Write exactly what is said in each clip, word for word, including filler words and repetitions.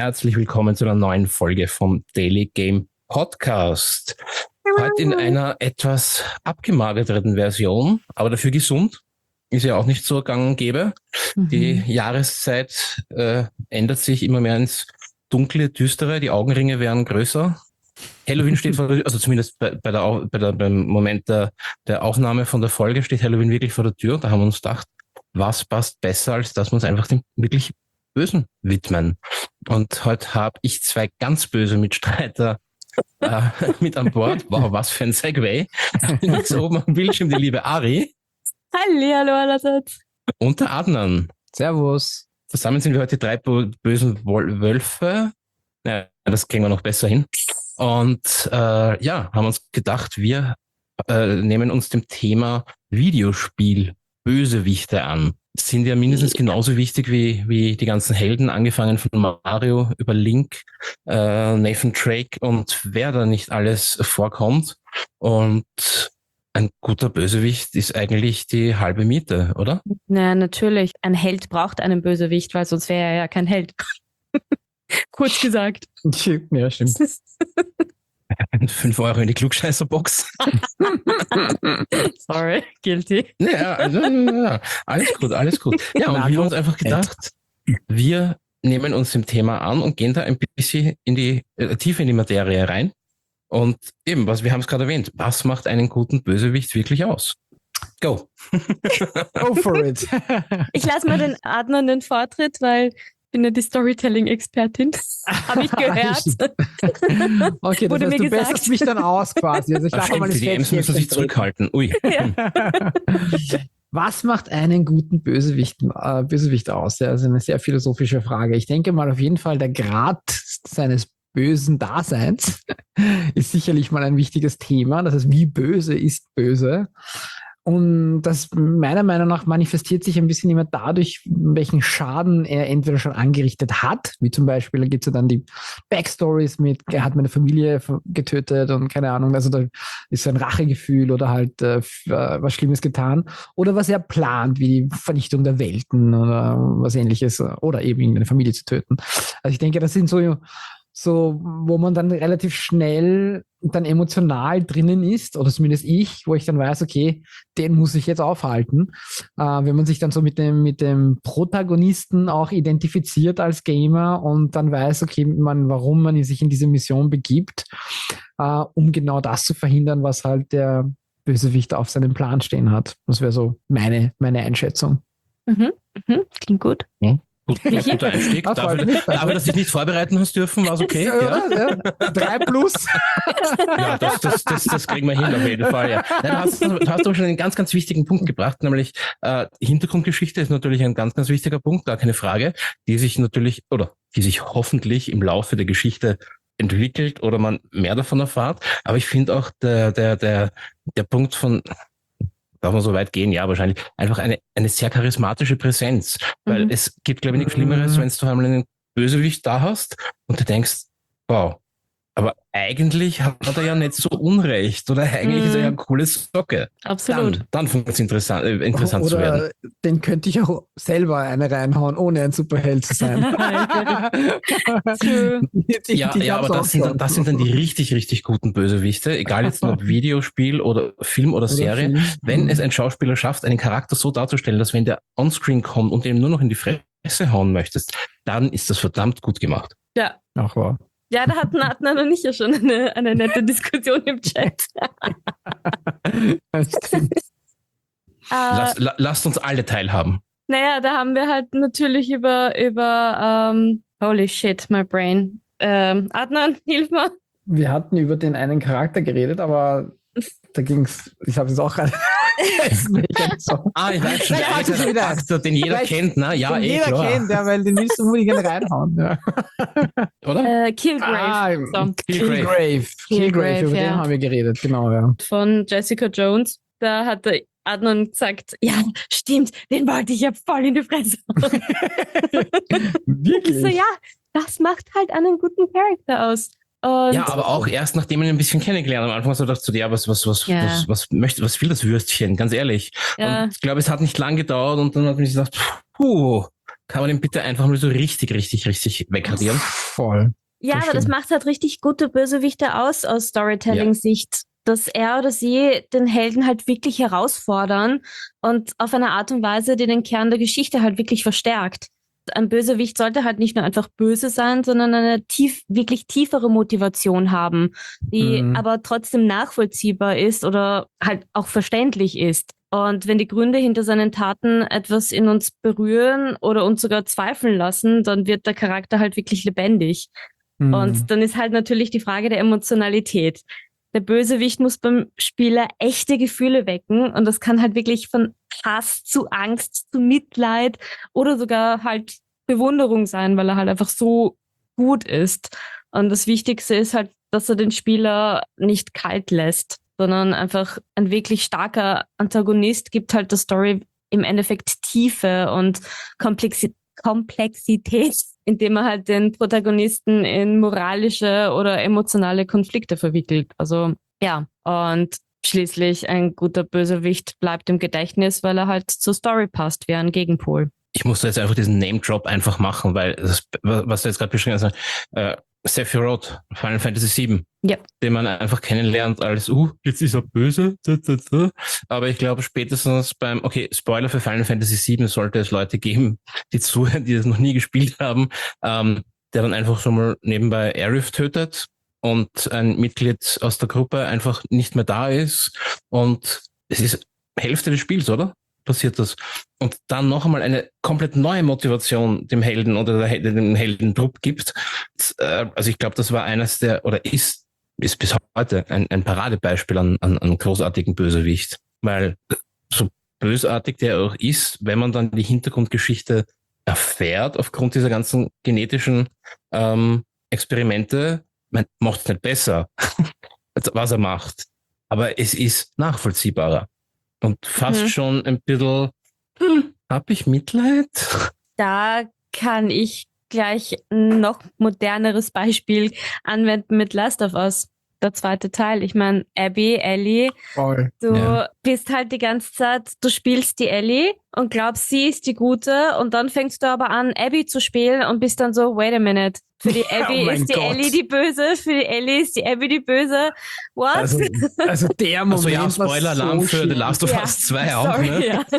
herzlich willkommen zu einer neuen Folge vom Daily Game Podcast. Heute in einer etwas abgemagerten Version, aber dafür gesund. Ist ja auch nicht so gang und gäbe. Mhm. Die Jahreszeit äh, ändert sich immer mehr ins Dunkle, Düstere. Die Augenringe werden größer. Halloween steht vor der, also zumindest bei, bei der, bei der, beim Moment der, der Aufnahme von der Folge steht Halloween wirklich vor der Tür. Da haben wir uns gedacht, was passt besser, als dass wir uns einfach dem wirklich Bösen widmen. Und heute habe ich zwei ganz böse Mitstreiter äh, mit an Bord. Wow, was für ein Segway. Links oben am Bildschirm die liebe Ari. Hallihallo allerseits. Und der Adnan. Servus. Zusammen sind wir heute drei bösen Wölfe. Ja, das kriegen wir noch besser hin. Und äh, ja, haben uns gedacht, wir äh, nehmen uns dem Thema Videospiel Bösewichte an. Sind ja mindestens genauso wichtig wie wie die ganzen Helden, angefangen von Mario über Link, äh, Nathan Drake und wer da nicht alles vorkommt. Und ein guter Bösewicht ist eigentlich die halbe Miete, oder? Na, natürlich. Ein Held braucht einen Bösewicht, weil sonst wäre er ja kein Held. Kurz gesagt. Ja, stimmt. Fünf Euro in die Klugscheißerbox. Sorry, guilty. Ja, also, ja, alles gut, alles gut. Ja, und wir haben uns einfach gedacht, wir nehmen uns dem Thema an und gehen da ein bisschen in die äh, tiefer in die Materie rein. Und eben, was wir haben es gerade erwähnt, was macht einen guten Bösewicht wirklich aus? Go. Go for it. Ich lasse mal den Adnan den Vortritt, weil ich bin ja die Storytelling-Expertin. Habe ich gehört. Okay, das Wurde heißt, mir du gesagt. besserst mich dann aus quasi. Also ich darf mal die D Ms müssen sich zurückhalten. Ui. Ja. Was macht einen guten Bösewicht, äh, Bösewicht aus? Ja, also eine sehr philosophische Frage. Ich denke mal auf jeden Fall, der Grad seines bösen Daseins ist sicherlich mal ein wichtiges Thema. Das heißt, wie böse ist böse? Und das meiner Meinung nach manifestiert sich ein bisschen immer dadurch, welchen Schaden er entweder schon angerichtet hat, wie zum Beispiel, da gibt es ja dann die Backstories mit, er hat meine Familie getötet und keine Ahnung, also da ist so ein Rachegefühl oder halt äh, was Schlimmes getan, oder was er plant, wie die Vernichtung der Welten oder was ähnliches, oder eben irgendeine Familie zu töten. Also ich denke, das sind so so, wo man dann relativ schnell dann emotional drinnen ist, oder zumindest ich, wo ich dann weiß, okay, den muss ich jetzt aufhalten. Äh, wenn man sich dann so mit dem, mit dem Protagonisten auch identifiziert als Gamer und dann weiß, okay, man, warum man sich in diese Mission begibt, äh, um genau das zu verhindern, was halt der Bösewicht auf seinem Plan stehen hat. Das wäre so meine, meine Einschätzung. Mhm, mhm, klingt gut. Hm? Gut, guter Einstieg. Ach, Dafür, dafür, dass ich nicht vorbereiten hast dürfen, war es okay. Ja. Ja. Drei plus. Ja, das, das, das, das kriegen wir hin auf jeden Fall. Ja. Nein, du hast, du hast doch schon einen ganz, ganz wichtigen Punkt gebracht, nämlich äh, Hintergrundgeschichte ist natürlich ein ganz, ganz wichtiger Punkt, gar keine Frage, die sich natürlich, oder die sich hoffentlich im Laufe der Geschichte entwickelt oder man mehr davon erfahrt. Aber ich finde auch der, der, der, der Punkt von, darf man so weit gehen? Ja, wahrscheinlich. Einfach eine, eine sehr charismatische Präsenz. Weil mhm. es gibt, glaube ich, nichts Schlimmeres, wenn du einmal einen Bösewicht da hast und du denkst, wow, aber eigentlich hat er ja nicht so Unrecht oder eigentlich mhm. ist er ja eine coole Socke. Absolut. Dann, dann fängt es interessant, äh, interessant oder zu werden. Den könnte ich auch selber eine reinhauen, ohne ein Superheld zu sein. die, ja, die ja aber das sind, dann, das sind dann die richtig, richtig guten Bösewichte, egal jetzt ob Videospiel oder Film oder, oder Serie. Film. Wenn es ein Schauspieler schafft, einen Charakter so darzustellen, dass wenn der onscreen kommt und ihm nur noch in die Fresse hauen möchtest, dann ist das verdammt gut gemacht. Ja. Ach wow. Ja, da hatten Adnan und ich ja schon eine, eine nette Diskussion im Chat. Lass, la, lasst uns alle teilhaben. Naja, da haben wir halt natürlich über, über um, holy shit, my brain. Ähm, Adnan, hilf mir. Wir hatten über den einen Charakter geredet, aber da ging's, ich habe es auch gerade so. Ah, ich weiß schon, der eine Charakter, den jeder Vielleicht, kennt, ne? Ja, den eh, jeder klar. kennt, ja, weil den willst du unbedingt reinhauen. Ja. Oder? Äh, Killgrave. Ah, so. Killgrave. Killgrave, Killgrave, über ja. den haben wir geredet, genau, ja. Von Jessica Jones. Da hat der Adnan gesagt, ja, stimmt, den wollte ich ja voll in die Fresse. Wirklich? Ich so, ja, das macht halt einen guten Charakter aus. Und ja, aber auch erst, nachdem man ihn ein bisschen kennengelernt hat. Am Anfang hast du gedacht, so, ja, was, was, was, ja. was, was möchte, was will das Würstchen? Ganz ehrlich. Ja. Und ich glaube, es hat nicht lang gedauert und dann hat man sich gedacht, puh, kann man den bitte einfach mal so richtig, richtig, richtig wegradieren? Voll. Ja, Das aber das stimmt. macht halt richtig gute Bösewichte aus, aus Storytelling-Sicht, dass er oder sie den Helden halt wirklich herausfordern und auf eine Art und Weise, die den Kern der Geschichte halt wirklich verstärkt. Ein Bösewicht sollte halt nicht nur einfach böse sein, sondern eine tief, wirklich tiefere Motivation haben, die Mhm. aber trotzdem nachvollziehbar ist oder halt auch verständlich ist. Und wenn die Gründe hinter seinen Taten etwas in uns berühren oder uns sogar zweifeln lassen, dann wird der Charakter halt wirklich lebendig. Mhm. Und dann ist halt natürlich die Frage der Emotionalität. Der Bösewicht muss beim Spieler echte Gefühle wecken und das kann halt wirklich von Hass zu Angst zu Mitleid oder sogar halt Bewunderung sein, weil er halt einfach so gut ist. Und das Wichtigste ist halt, dass er den Spieler nicht kalt lässt, sondern einfach ein wirklich starker Antagonist gibt halt der Story im Endeffekt Tiefe und Komplexi- Komplexität, indem er halt den Protagonisten in moralische oder emotionale Konflikte verwickelt. Also ja, und schließlich ein guter Bösewicht bleibt im Gedächtnis, weil er halt zur Story passt, wie ein Gegenpol. Ich musste jetzt einfach diesen Name-Drop einfach machen, weil das, was du jetzt gerade beschrieben hast, äh, Sephiroth, Final Fantasy sieben, Ja. den man einfach kennenlernt als, uh, jetzt ist er böse, aber ich glaube spätestens beim, okay, Spoiler für Final Fantasy sieben, sollte es Leute geben, die zuhören, die das noch nie gespielt haben, ähm, der dann einfach so mal nebenbei Aerith tötet und ein Mitglied aus der Gruppe einfach nicht mehr da ist und es ist Hälfte des Spiels, oder? Passiert das. Und dann noch einmal eine komplett neue Motivation dem Helden oder dem Heldentrupp gibt. Also ich glaube, das war eines der, oder ist, ist bis heute ein, ein Paradebeispiel an, an, an großartigen Bösewicht. Weil so bösartig der auch ist, wenn man dann die Hintergrundgeschichte erfährt, aufgrund dieser ganzen genetischen ähm, Experimente, man macht es nicht besser, was er macht. Aber es ist nachvollziehbarer. Und fast Mhm. schon ein bisschen, hm, hab ich Mitleid? Da kann ich gleich ein noch moderneres Beispiel anwenden mit Last of Us, der zweite Teil. Ich meine, Abby, Ellie, Voll. du Ja. bist halt die ganze Zeit, du spielst die Ellie und glaubst, sie ist die Gute und dann fängst du aber an, Abby zu spielen und bist dann so, wait a minute. Für die Abby Oh mein ist die Gott. Ellie die Böse, für die Ellie ist die Abby die Böse. What? Also, also der Moment Also ja, war Spoiler-Alarm so für The schlimm. Last of Ja, Us zwei auch, sorry, ne? ja.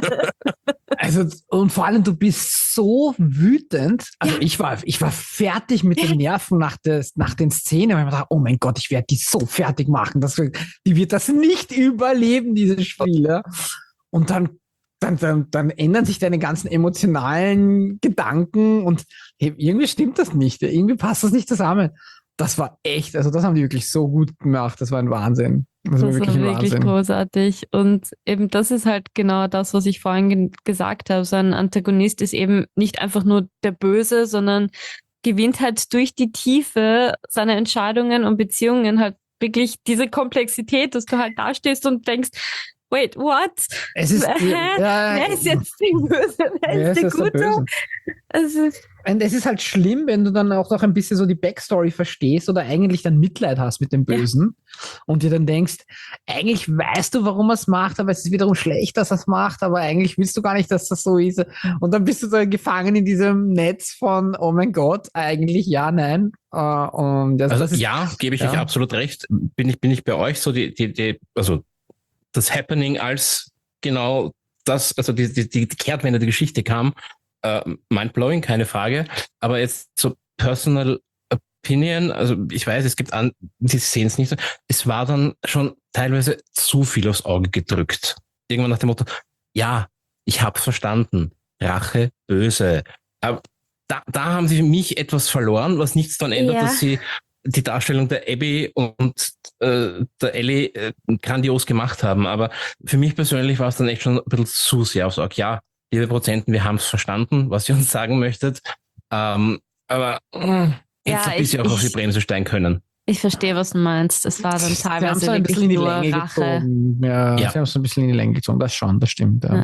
Also, und vor allem, du bist so wütend. Also, ich war, ich war fertig mit den Nerven nach, des, nach den Szenen, weil ich mir dachte, oh mein Gott, ich werde die so fertig machen. Das, die wird das nicht überleben, diese Spiele. Und dann, dann, dann, dann ändern sich deine ganzen emotionalen Gedanken und hey, irgendwie stimmt das nicht. Irgendwie passt das nicht zusammen. Das war echt, also das haben die wirklich so gut gemacht. Das war ein Wahnsinn. Das, war Das wirklich war ein wirklich Wahnsinn. großartig. Und eben das ist halt genau das, was ich vorhin ge- gesagt habe. So ein Antagonist ist eben nicht einfach nur der Böse, sondern gewinnt halt durch die Tiefe seiner Entscheidungen und Beziehungen halt wirklich diese Komplexität, dass du halt da stehst und denkst, wait, what? Es ist, Hä? ja, Wer ist jetzt der Böse? Wer wer ist der ist der Gute? Böse? Also, Und es ist halt schlimm, wenn du dann auch noch ein bisschen so die Backstory verstehst oder eigentlich dann Mitleid hast mit dem Ja. Bösen und dir dann denkst, eigentlich weißt du, warum er es macht, aber es ist wiederum schlecht, dass er es macht, aber eigentlich willst du gar nicht, dass das so ist. Und dann bist du da gefangen in diesem Netz von, oh mein Gott, eigentlich ja, nein. Äh, und das, Also das ist, ja, gebe ich ja. euch absolut recht. Bin ich, bin ich bei euch so, die, die, die, also das Happening als genau das, also die, die, die Kehrtwende der Geschichte kam, äh, mindblowing, keine Frage. Aber jetzt so personal Opinion, also ich weiß, es gibt an, die sehen es nicht so. Es war dann schon teilweise zu viel aufs Auge gedrückt. Irgendwann nach dem Motto, ja, ich hab's verstanden. Rache, böse. Aber da, da haben sie mich etwas verloren, was nichts daran ändert, Ja. dass sie die Darstellung der Abby und äh, der Ellie äh, grandios gemacht haben. Aber für mich persönlich war es dann echt schon ein bisschen zu sehr aufs Auge. Ja, liebe Prozenten, wir haben es verstanden, was ihr uns sagen möchtet. Ähm, aber äh, jetzt Ja, ein bisschen ich- auch auf die ich- Bremse steigen können. ich verstehe, was du meinst. Es war dann sie haben es teilweise so ein wirklich bisschen in die nur Länge Rache. gezogen. Ja, Ja. sie haben es so ein bisschen in die Länge gezogen. Das schon, das stimmt. Ja. Ja.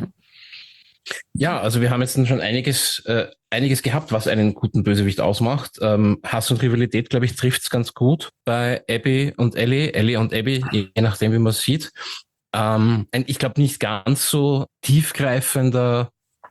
Ja, also wir haben jetzt schon einiges, äh, einiges gehabt, was einen guten Bösewicht ausmacht. Ähm, Hass und Rivalität, glaube ich, trifft's ganz gut bei Abby und Ellie, Ellie und Abby, je nachdem, wie man es sieht. Ähm, ein, ich glaube, nicht ganz so tiefgreifender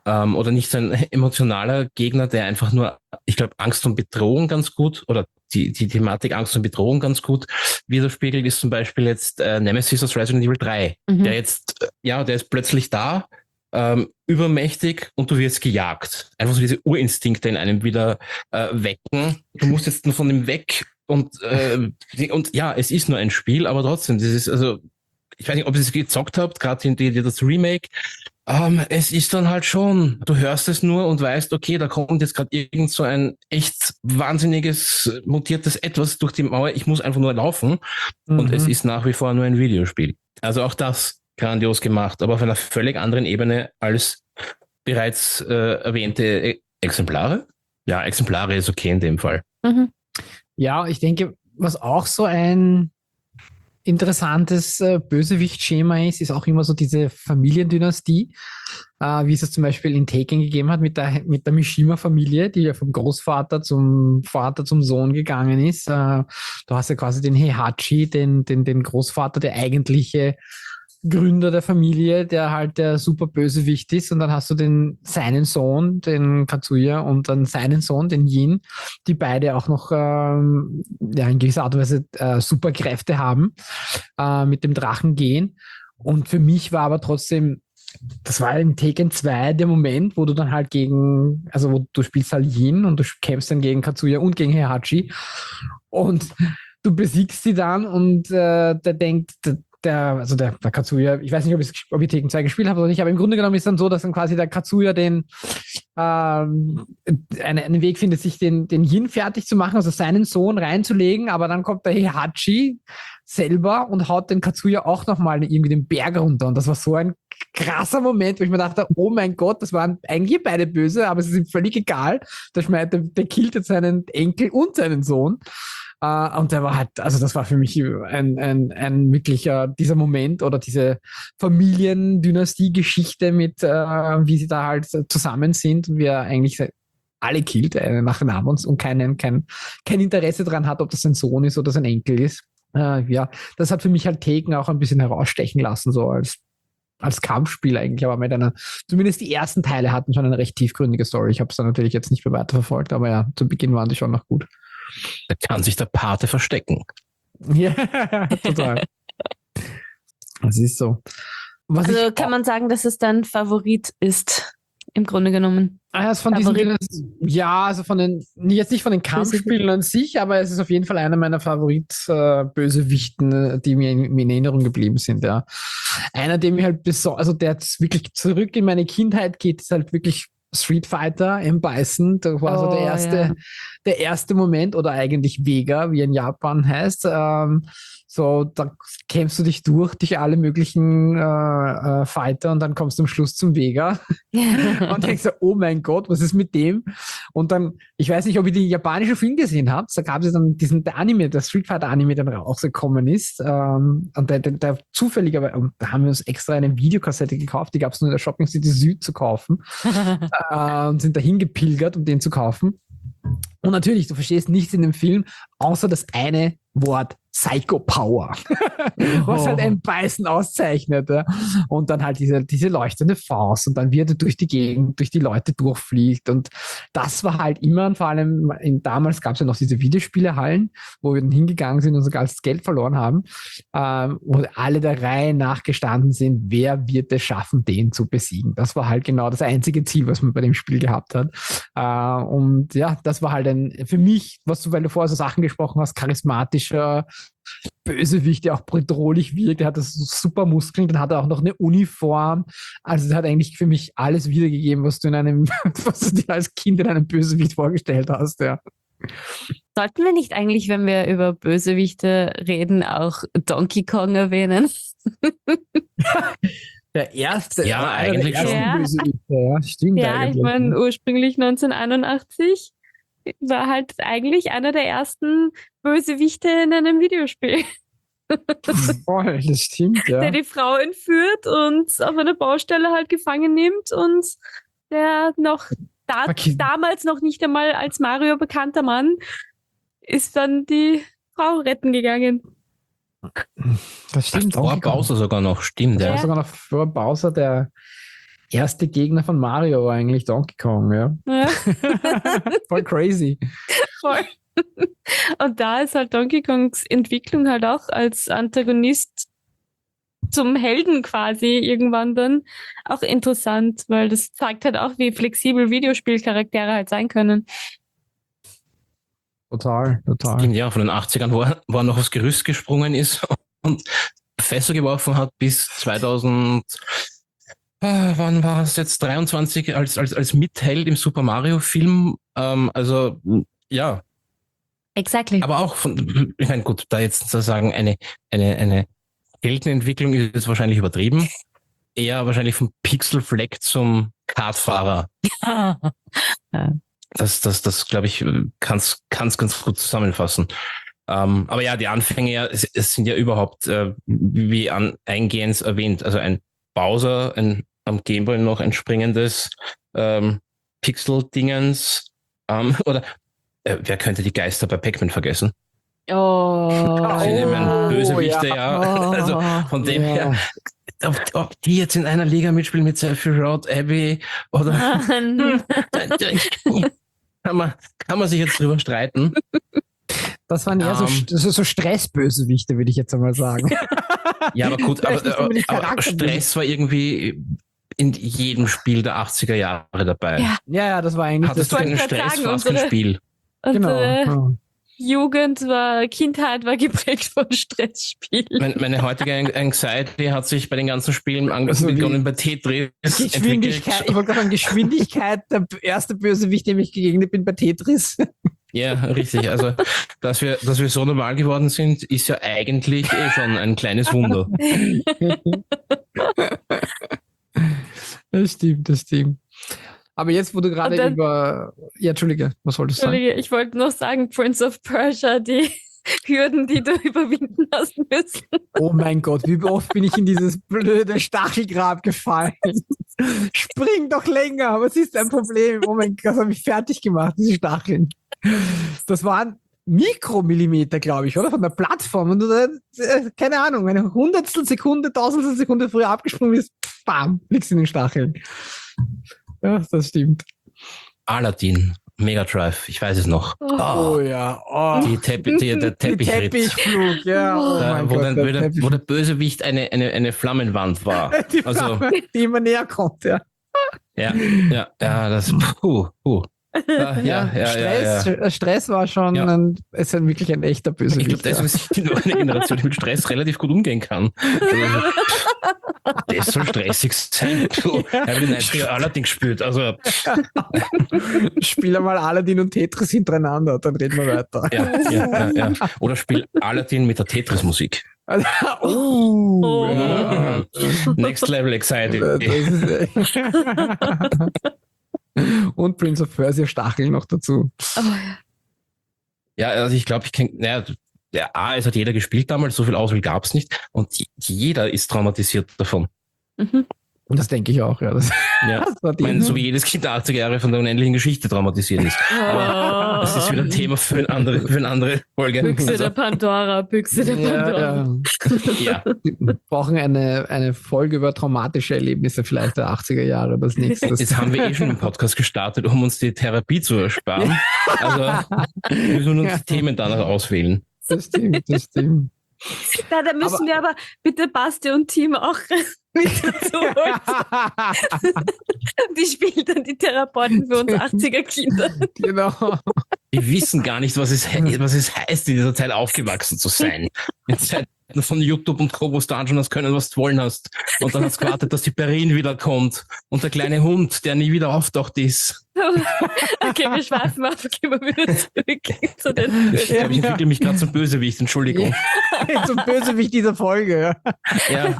ähm, oder nicht so ein emotionaler Gegner, der einfach nur, ich glaube, Angst und Bedrohung ganz gut oder die, die Thematik Angst und Bedrohung ganz gut widerspiegelt, ist zum Beispiel jetzt äh, Nemesis aus Resident Evil drei. Mhm. Der jetzt, äh, ja, der ist plötzlich da, ähm, übermächtig und du wirst gejagt. Einfach so diese Urinstinkte in einem wieder äh, wecken. Du musst jetzt nur von dem weg und, äh, und ja, es ist nur ein Spiel, aber trotzdem, das ist, also, ich weiß nicht, ob ihr es gezockt habt, gerade die, die, das Remake. Ähm, es ist dann halt schon, du hörst es nur und weißt, okay, da kommt jetzt gerade irgend so ein echt wahnsinniges, mutiertes Etwas durch die Mauer. Ich muss einfach nur laufen Mhm. und es ist nach wie vor nur ein Videospiel. Also auch das grandios gemacht, aber auf einer völlig anderen Ebene als bereits äh, erwähnte e- Exemplare. Ja, Exemplare ist okay in dem Fall. Mhm. Ja, ich denke, was auch so ein interessantes äh, Bösewicht-Schema ist, ist auch immer so diese Familiendynastie, äh, wie es es zum Beispiel in Taken gegeben hat mit der, mit der Mishima-Familie, die ja vom Großvater zum Vater zum Sohn gegangen ist. Äh, du hast ja quasi den Heihachi, den, den, den Großvater, der eigentliche Gründer der Familie, der halt der super Bösewicht ist, und dann hast du den seinen Sohn, den Katsuya, und dann seinen Sohn, den Yin, die beide auch noch ähm, ja, in gewisser Art und Weise äh, Superkräfte haben, äh, mit dem Drachen gehen. Und für mich war aber trotzdem, das war im Taken zwei der Moment, wo du dann halt gegen, also wo du spielst halt Yin und du kämpfst dann gegen Katsuya und gegen Heihachi und du besiegst sie dann und äh, der denkt, der, also der, der Katsuya, ich weiß nicht, ob ich, ob ich Taken zwei gespielt habe oder nicht, aber im Grunde genommen ist dann so, dass dann quasi der Katsuya den ähm, einen, einen Weg findet, sich den, den Yin fertig zu machen, also seinen Sohn reinzulegen, aber dann kommt der Heihachi selber und haut den Katsuya auch nochmal irgendwie den Berg runter, und das war so ein krasser Moment, wo ich mir dachte, oh mein Gott, das waren eigentlich beide böse, aber es ist ihm völlig egal, der schmeißt, der, der killt jetzt seinen Enkel und seinen Sohn. Uh, und der war halt, also das war für mich ein, ein, ein wirklicher, dieser Moment oder diese Familiendynastie-Geschichte mit, uh, wie sie da halt zusammen sind und wie er eigentlich alle killt, äh, nach Namen, und keinen, kein, kein Interesse daran hat, ob das sein Sohn ist oder sein Enkel ist. Uh, ja, das hat für mich halt Taken auch ein bisschen herausstechen lassen, so als als Kampfspiel eigentlich, aber mit einer, zumindest die ersten Teile hatten schon eine recht tiefgründige Story. Ich habe es dann natürlich jetzt nicht mehr weiterverfolgt, aber ja, zu Beginn waren die schon noch gut. Da kann sich der Pate verstecken. Ja, total. Das ist so. Was Also ich kann man sagen, dass es dein Favorit ist, im Grunde genommen. Ah, von diesen, ja, also von den, jetzt nicht von den Kampfspielen an sich, aber es ist auf jeden Fall einer meiner Favorit-Bösewichten, die mir in, in Erinnerung geblieben sind, ja. Einer, der mir halt besonders, also der jetzt wirklich zurück in meine Kindheit geht, ist halt wirklich Street Fighter im Beißen. Das war oh, so der erste, ja. der erste Moment, oder eigentlich Vega, wie in Japan heißt. Ähm, so, da kämpfst du dich durch, durch alle möglichen äh, äh, Fighter, und dann kommst du am Schluss zum Vega und denkst so, oh mein Gott, was ist mit dem? Und dann, ich weiß nicht, ob ihr den japanischen Film gesehen habt, da gab es dann diesen der Anime, der Street Fighter Anime, der rausgekommen ist, ähm, und der, der, der zufälligerweise, und da haben wir uns extra eine Videokassette gekauft, die gab es nur in der Shopping City Süd zu kaufen, äh, und sind dahin gepilgert, um den zu kaufen. Und natürlich, du verstehst nichts in dem Film, außer das eine Wort Psycho Power, was halt ein Beißen auszeichnet. Ja. Und dann halt diese, diese leuchtende Faust, und dann wie er durch die Gegend, durch die Leute durchfliegt. Und das war halt immer, und vor allem in, damals gab es ja noch diese Videospielehallen, wo wir dann hingegangen sind und sogar das Geld verloren haben, ähm, wo alle der Reihe nachgestanden sind, wer wird es schaffen, den zu besiegen. Das war halt genau das einzige Ziel, was man bei dem Spiel gehabt hat. Äh, und ja, das war halt ein, für mich, was du, weil du vorher so Sachen gesprochen hast, charismatischer Bösewicht, der auch bedrohlich wirkt, der hat das super Muskeln, dann hat er auch noch eine Uniform, also der hat eigentlich für mich alles wiedergegeben, was du in einem, was du dir als Kind in einem Bösewicht vorgestellt hast, ja. Sollten wir nicht eigentlich, wenn wir über Bösewichte reden, auch Donkey Kong erwähnen? Der erste, ja, eigentlich der ersten schon. Bösewichte, ja, stimmt ja, eigentlich. Ich meine, ursprünglich neunzehnhunderteinundachtzig war halt eigentlich einer der ersten Bösewichte in einem Videospiel. Voll, das stimmt, ja. Der die Frau entführt und auf einer Baustelle halt gefangen nimmt, und der noch da, Okay. damals noch nicht einmal als Mario bekannter Mann ist dann die Frau retten gegangen. Das stimmt. Vor Bowser sogar noch, stimmt, Das ja. war sogar noch vor Bowser, der erste Gegner von Mario war eigentlich Donkey Kong, ja. Ja, Voll crazy. voll. Und da ist halt Donkey Kongs Entwicklung halt auch als Antagonist zum Helden quasi irgendwann dann auch interessant, weil das zeigt halt auch, wie flexibel Videospielcharaktere halt sein können. Total, total. Ja, von den achtzigern, wo er, wo er noch aufs Gerüst gesprungen ist und Fässer geworfen hat bis zweitausend, äh, wann war es jetzt, dreiundzwanzig als, als, als Mitheld im Super Mario Film. Ähm, also, ja, Exactly. aber auch von, ich meine, gut, da jetzt zu sagen, eine, eine, eine Heldenentwicklung ist jetzt wahrscheinlich übertrieben. Eher wahrscheinlich vom Pixelfleck zum Kartfahrer. Das, das, das glaube ich, kann's, kann's ganz gut zusammenfassen. Ähm, aber ja, die Anfänge, ja, es, es sind ja überhaupt, äh, wie an, eingehend erwähnt, also ein Bowser, ein am Gameboy noch entspringendes ähm, Pixel-Dingens, ähm, oder äh, wer könnte die Geister bei Pac-Man vergessen? Oh, Sie nehmen Bösewichte, ja. ja. Also von dem Ja. her, ob, ob die jetzt in einer Liga mitspielen mit Sephiroth, Abby oder Mann. kann man, kann man sich jetzt drüber streiten. Das waren eher so, Ähm. so, so Stressbösewichte, würde ich jetzt einmal sagen. Ja, aber gut, aber, Vielleicht nicht aber, unbedingt aber Charakter- Stress war irgendwie in jedem Spiel der achtziger Jahre dabei. Ja. Ja, ja, das war eigentlich Hattest du das. wollte keinen grad Stress, sagen, was für ein unsere- Spiel? Genau. Unsere Ja. Jugend war, Kindheit war geprägt von Stressspielen. Meine, meine heutige Anxiety hat sich bei den ganzen Spielen Also wie- angefangen bei Tetris Geschwindigkeit, entwickelt. ich wollte gerade sagen, Geschwindigkeit, der erste Bösewicht, dem ich gegegnet bin bei Tetris. Ja, richtig. Also, dass wir, dass wir so normal geworden sind, ist ja eigentlich eh schon ein kleines Wunder. Das stimmt, das stimmt. Aber jetzt, wo du gerade Und dann- über. Ja, Entschuldige, was wolltest du sagen? Entschuldige, ich wollte noch sagen, Prince of Persia, die Hürden, die du überwinden hast müssen. Oh mein Gott, wie oft bin ich in dieses blöde Stachelgrab gefallen? Spring doch länger, was ist dein Problem? Oh mein Gott, das hat mich fertig gemacht, diese Stacheln. Das waren Mikromillimeter, glaube ich, oder? Von der Plattform. Und du, äh, keine Ahnung, eine Hundertstel Sekunde, Tausendstel Sekunde früher abgesprungen bist, bam, liegst in den Stacheln. Ja, das stimmt. Aladdin, Mega Drive, ich weiß es noch. Oh ja, oh. Die Teppich, die, der Die Teppichritt. Teppichflug, ja. Oh Da, mein wo, Gott, dann, der wo, der, Teppich- wo der Bösewicht eine, eine, eine Flammenwand war. die, Also, Flamme, die immer näher kommt, ja. ja, ja, ja, das, puh, puh. Ja, ja, ja, Stress, ja, ja. Stress war schon Ja. ein, ist ein wirklich ein echter Ich Bösewicht. glaube, deswegen sind wir nur eine Generation, die mit Stress relativ gut umgehen kann. Also, das soll stressig sein. Du, ich habe den neunziger Aladdin gespielt. Also, ja. Spiel einmal Aladdin und Tetris hintereinander, dann reden wir weiter. ja, ja, ja, ja. Oder spiel Aladdin mit der Tetris-Musik. oh, Oh. ja. Next Level Excited. Das ist, und Prince of Persia Stachel noch dazu. Oh, ja. Ja, also ich glaube, ich kenne, naja, der A, es hat jeder gespielt damals, so viel Auswahl gab es nicht. Und jeder ist traumatisiert davon. Mhm. Und das denke ich auch, ja. Das, Ja. das war Ich die, meine, so wie jedes Kind der achtziger Jahre von der unendlichen Geschichte traumatisiert ist. Aber das ist wieder ein Thema für eine andere, für eine andere Folge. Büchse Also, der Pandora, Büchse der ja, Pandora. ja. ja. Wir brauchen eine, eine Folge über traumatische Erlebnisse vielleicht der achtziger Jahre, das nächste. Jetzt haben wir eh schon einen Podcast gestartet, um uns die Therapie zu ersparen. Also wir müssen uns Ja. die Themen danach auswählen. Das stimmt, das stimmt. Da, da müssen Aber- wir aber bitte Basti und Team auch mit dazu holen. Die spielen dann die Therapeuten für uns achtziger Kinder. Genau. Die wissen gar nicht, was es, he- was es heißt, in dieser Zeit aufgewachsen zu sein. In Zeiten von YouTube und Co, wo du anschauen hast können, was du wollen hast. Und dann hast du gewartet, dass die Perrin wiederkommt. Und der kleine Hund, der nie wieder auftaucht ist. Okay, wir schweifen ab, gehen wir wieder zurück zu den. Ich glaube, ich entwickle mich gerade zum Bösewicht, Entschuldigung. Zum Bösewicht dieser Folge. Ja.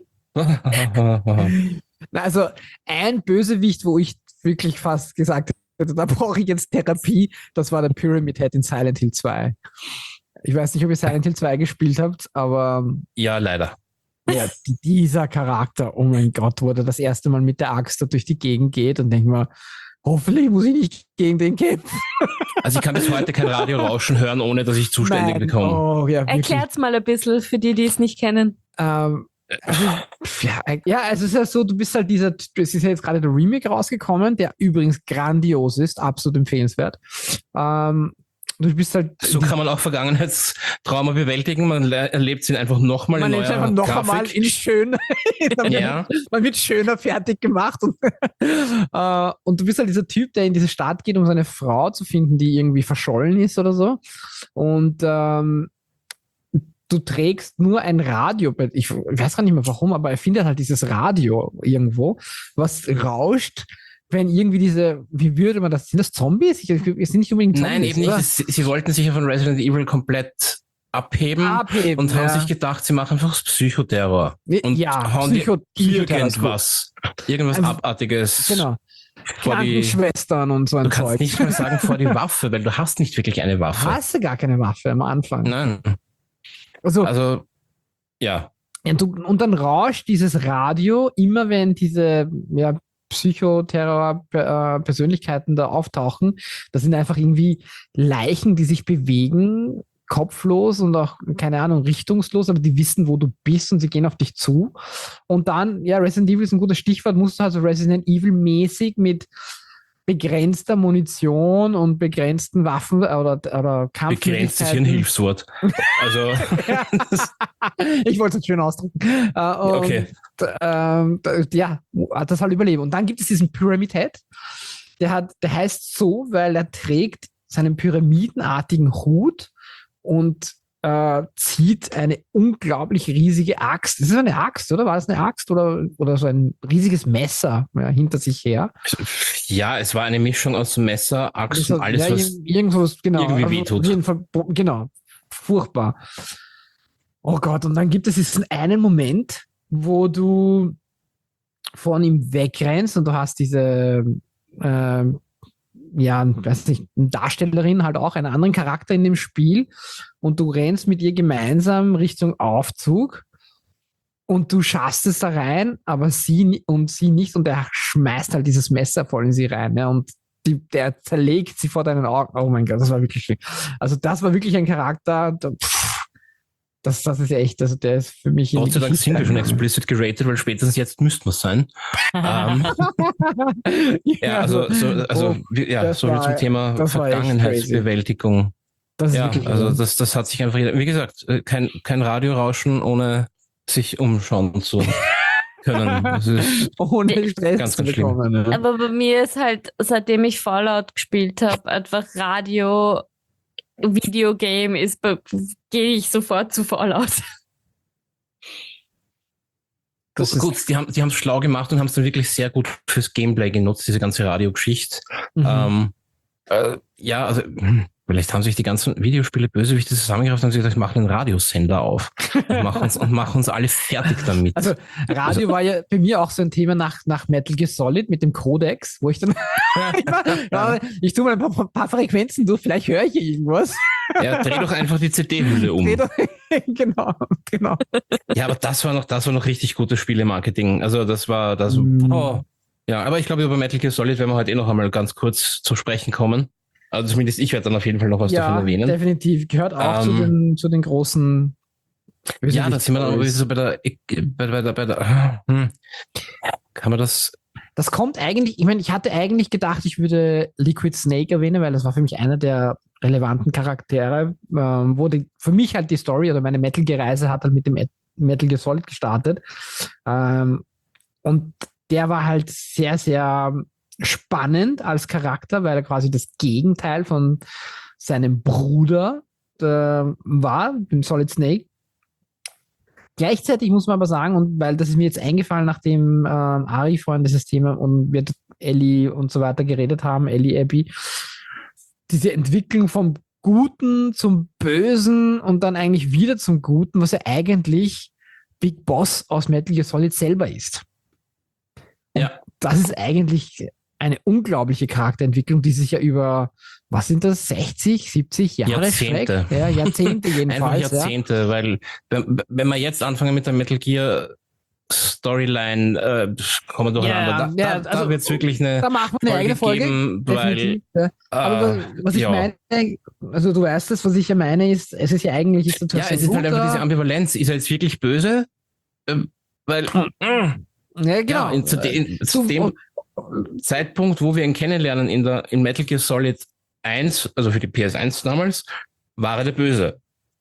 Na, also ein Bösewicht, wo ich wirklich fast gesagt hätte, da brauche ich jetzt Therapie, das war der Pyramid Head in Silent Hill zwei. Ich weiß nicht, ob ihr Silent Hill zwei gespielt habt, aber Ja, leider. ja, die- dieser Charakter, oh mein Gott, wo er das erste Mal mit der Axt da durch die Gegend geht und denkt mal, hoffentlich muss ich nicht gegen den kämpfen. Also ich kann bis heute kein Radiorauschen hören, ohne dass ich Zustände Nein. bekomme. Oh, ja, wirklich. Erklärt's mal ein bisschen für die, die es nicht kennen. Ähm, Also, ja, ja, also es ist ja so, du bist halt dieser, es ist ja jetzt gerade der Remake rausgekommen, der übrigens grandios ist, absolut empfehlenswert. Ähm, du bist halt. So kann man auch Vergangenheitstrauma bewältigen. Man le- erlebt sie einfach nochmal in Man lebt neuer einfach noch Grafik. einmal in schön. Ja. Man wird schöner fertig gemacht. Und, äh, und du bist halt dieser Typ, der in diese Stadt geht, um seine Frau zu finden, die irgendwie verschollen ist oder so. Und ähm, du trägst nur ein Radio. Ich weiß gar nicht mehr warum, aber er findet halt dieses Radio irgendwo, was rauscht, wenn irgendwie diese, wie würde man das, sind das Zombies? Ich, es sind nicht unbedingt Zombies, Nein, eben nicht. oder? Sie, sie wollten sich ja von Resident Evil komplett abheben, Abheben, und haben ja. sich gedacht, sie machen einfach Psychoterror. Und Ja, hauen dir Psycho- Psychoterror ist gut. irgendwas, irgendwas Also, Abartiges Genau. vor die... Krankenschwestern und so ein Du kannst Zeug. nicht mal sagen vor die Waffe, weil du hast nicht wirklich eine Waffe. Hast du gar keine Waffe am Anfang. Nein. Also, Also, ja. ja, du, und dann rauscht dieses Radio immer, wenn diese ja, Psychoterror-Persönlichkeiten da auftauchen. Das sind einfach irgendwie Leichen, die sich bewegen, kopflos und auch, keine Ahnung, richtungslos, aber die wissen, wo du bist, und sie gehen auf dich zu. Und dann, ja, Resident Evil ist ein gutes Stichwort, musst du also Resident Evil-mäßig mit begrenzter Munition und begrenzten Waffen oder, oder Begrenzt ist hier ein Kampfmöglichkeiten. Hilfswort. Also, Ich wollte es schön ausdrücken. Äh, und, Okay. ähm, da- ja, hat das halt überleben. Und dann gibt es diesen Pyramid Head. Der hat, der heißt so, weil er trägt seinen pyramidenartigen Hut und äh, zieht eine unglaublich riesige Axt. Das ist eine Axt, oder? War das eine Axt oder, oder so ein riesiges Messer ja, hinter sich her? ja, es war eine Mischung aus Messer, Axt und alles, ja, was irgend- irgendwas, genau. irgendwie wehtut. Auf jeden Fall, genau. Furchtbar. Oh Gott, und dann gibt es diesen einen Moment, wo du von ihm wegrennst und du hast diese, ähm, ja, weiß nicht, eine Darstellerin, halt auch einen anderen Charakter in dem Spiel, und du rennst mit ihr gemeinsam Richtung Aufzug und du schaffst es da rein, aber sie ni- und sie nicht, und er schmeißt halt dieses Messer voll in sie rein, ja, und die, der zerlegt sie vor deinen Augen. Oh mein Gott, das war wirklich schlimm. Also das war wirklich ein Charakter, da, pff, das, das ist echt, also der ist für mich... in Gott die sei Dank sind wir schon Geschichte explicit geratet, weil spätestens jetzt müssten wir es sein. ähm, eingegangen. ja, also, so, also oh, wie- ja, das so viel war- zum Thema das war echt Vergangenheitsbewältigung. das ist Ja, wirklich also schlimm. das, das hat sich einfach, wie gesagt, äh, kein, kein Radiorauschen, ohne sich umschauen zu können. Das ist Ohne Stress ganz, zu ganz schlimm. bekommen. Ja. Aber bei mir ist halt, seitdem ich Fallout gespielt habe, einfach Radio, Videogame ist, bei- gehe ich sofort zu Fallout. Das ist- gut, die haben die haben es schlau gemacht und haben es dann wirklich sehr gut fürs Gameplay genutzt, diese ganze Radiogeschichte. Mhm. Ähm, äh, ja, also hm, vielleicht haben sich die ganzen Videospiele Bösewichte zusammengerafft und haben sich gesagt, ich mache einen Radiosender auf und mach uns, und mach uns alle fertig damit. Also Radio war ja bei mir auch so ein Thema nach, nach Metal Gear Solid mit dem Codex, wo ich dann ja, ich tue mal ein paar, paar Frequenzen durch, vielleicht höre ich hier irgendwas. Ja, dreh doch einfach die C D-Hülle um. Dreh doch- genau, genau. Ja, aber das war noch, das war noch richtig gutes Spielemarketing. Also das war das. Mm. Oh. Ja, aber ich glaube, über Metal Gear Solid werden wir heute eh noch einmal ganz kurz zu sprechen kommen. Also zumindest ich werde dann auf jeden Fall noch was davon Ja, erwähnen. definitiv. Gehört auch zu, Ähm, den, zu den großen Ja, da sind wir dann aber Bösewicht-Stories. so bei der, bei, bei der, bei der, hm. Kann man das, Das kommt eigentlich, ich meine, ich hatte eigentlich gedacht, ich würde Liquid Snake erwähnen, weil das war für mich einer der relevanten Charaktere, ähm, wo die, für mich halt die Story oder meine Metal Gear Reise hat halt mit dem Metal Gear Solid gestartet. Ähm, und der war halt sehr, sehr spannend als Charakter, weil er quasi das Gegenteil von seinem Bruder äh, war, dem Solid Snake. Gleichzeitig muss man aber sagen, und weil das ist mir jetzt eingefallen, nachdem ähm, Ari vorhin dieses Thema und wir Ellie und so weiter geredet haben, Ellie, Abby, diese Entwicklung vom Guten zum Bösen und dann eigentlich wieder zum Guten, was ja eigentlich Big Boss aus Metal Gear Solid selber ist. Und Ja. das ist eigentlich eine unglaubliche Charakterentwicklung, die sich ja über, was sind das, sechzig, siebzig Jahre Jahrzehnte. streckt? Ja, Jahrzehnte einfach jedenfalls. Ja. Jahrzehnte, weil wenn, wenn wir jetzt anfangen mit der Metal Gear Storyline, äh, kommen wir durcheinander. Ja, da ja, da, also, da wird es wirklich eine Da machen wir eine eigene Folge. geben, weil, Definitiv, ja. Aber äh, was ich ja. meine, also du weißt es, was ich ja meine, ist, es ist ja eigentlich ist Ja, es ist halt einfach diese Ambivalenz. Ist er jetzt wirklich böse? Ähm, weil Ja, genau. ja, in, zu, de, zu dem Zeitpunkt, wo wir ihn kennenlernen in der in Metal Gear Solid eins, also für die P S eins damals, war er der Böse.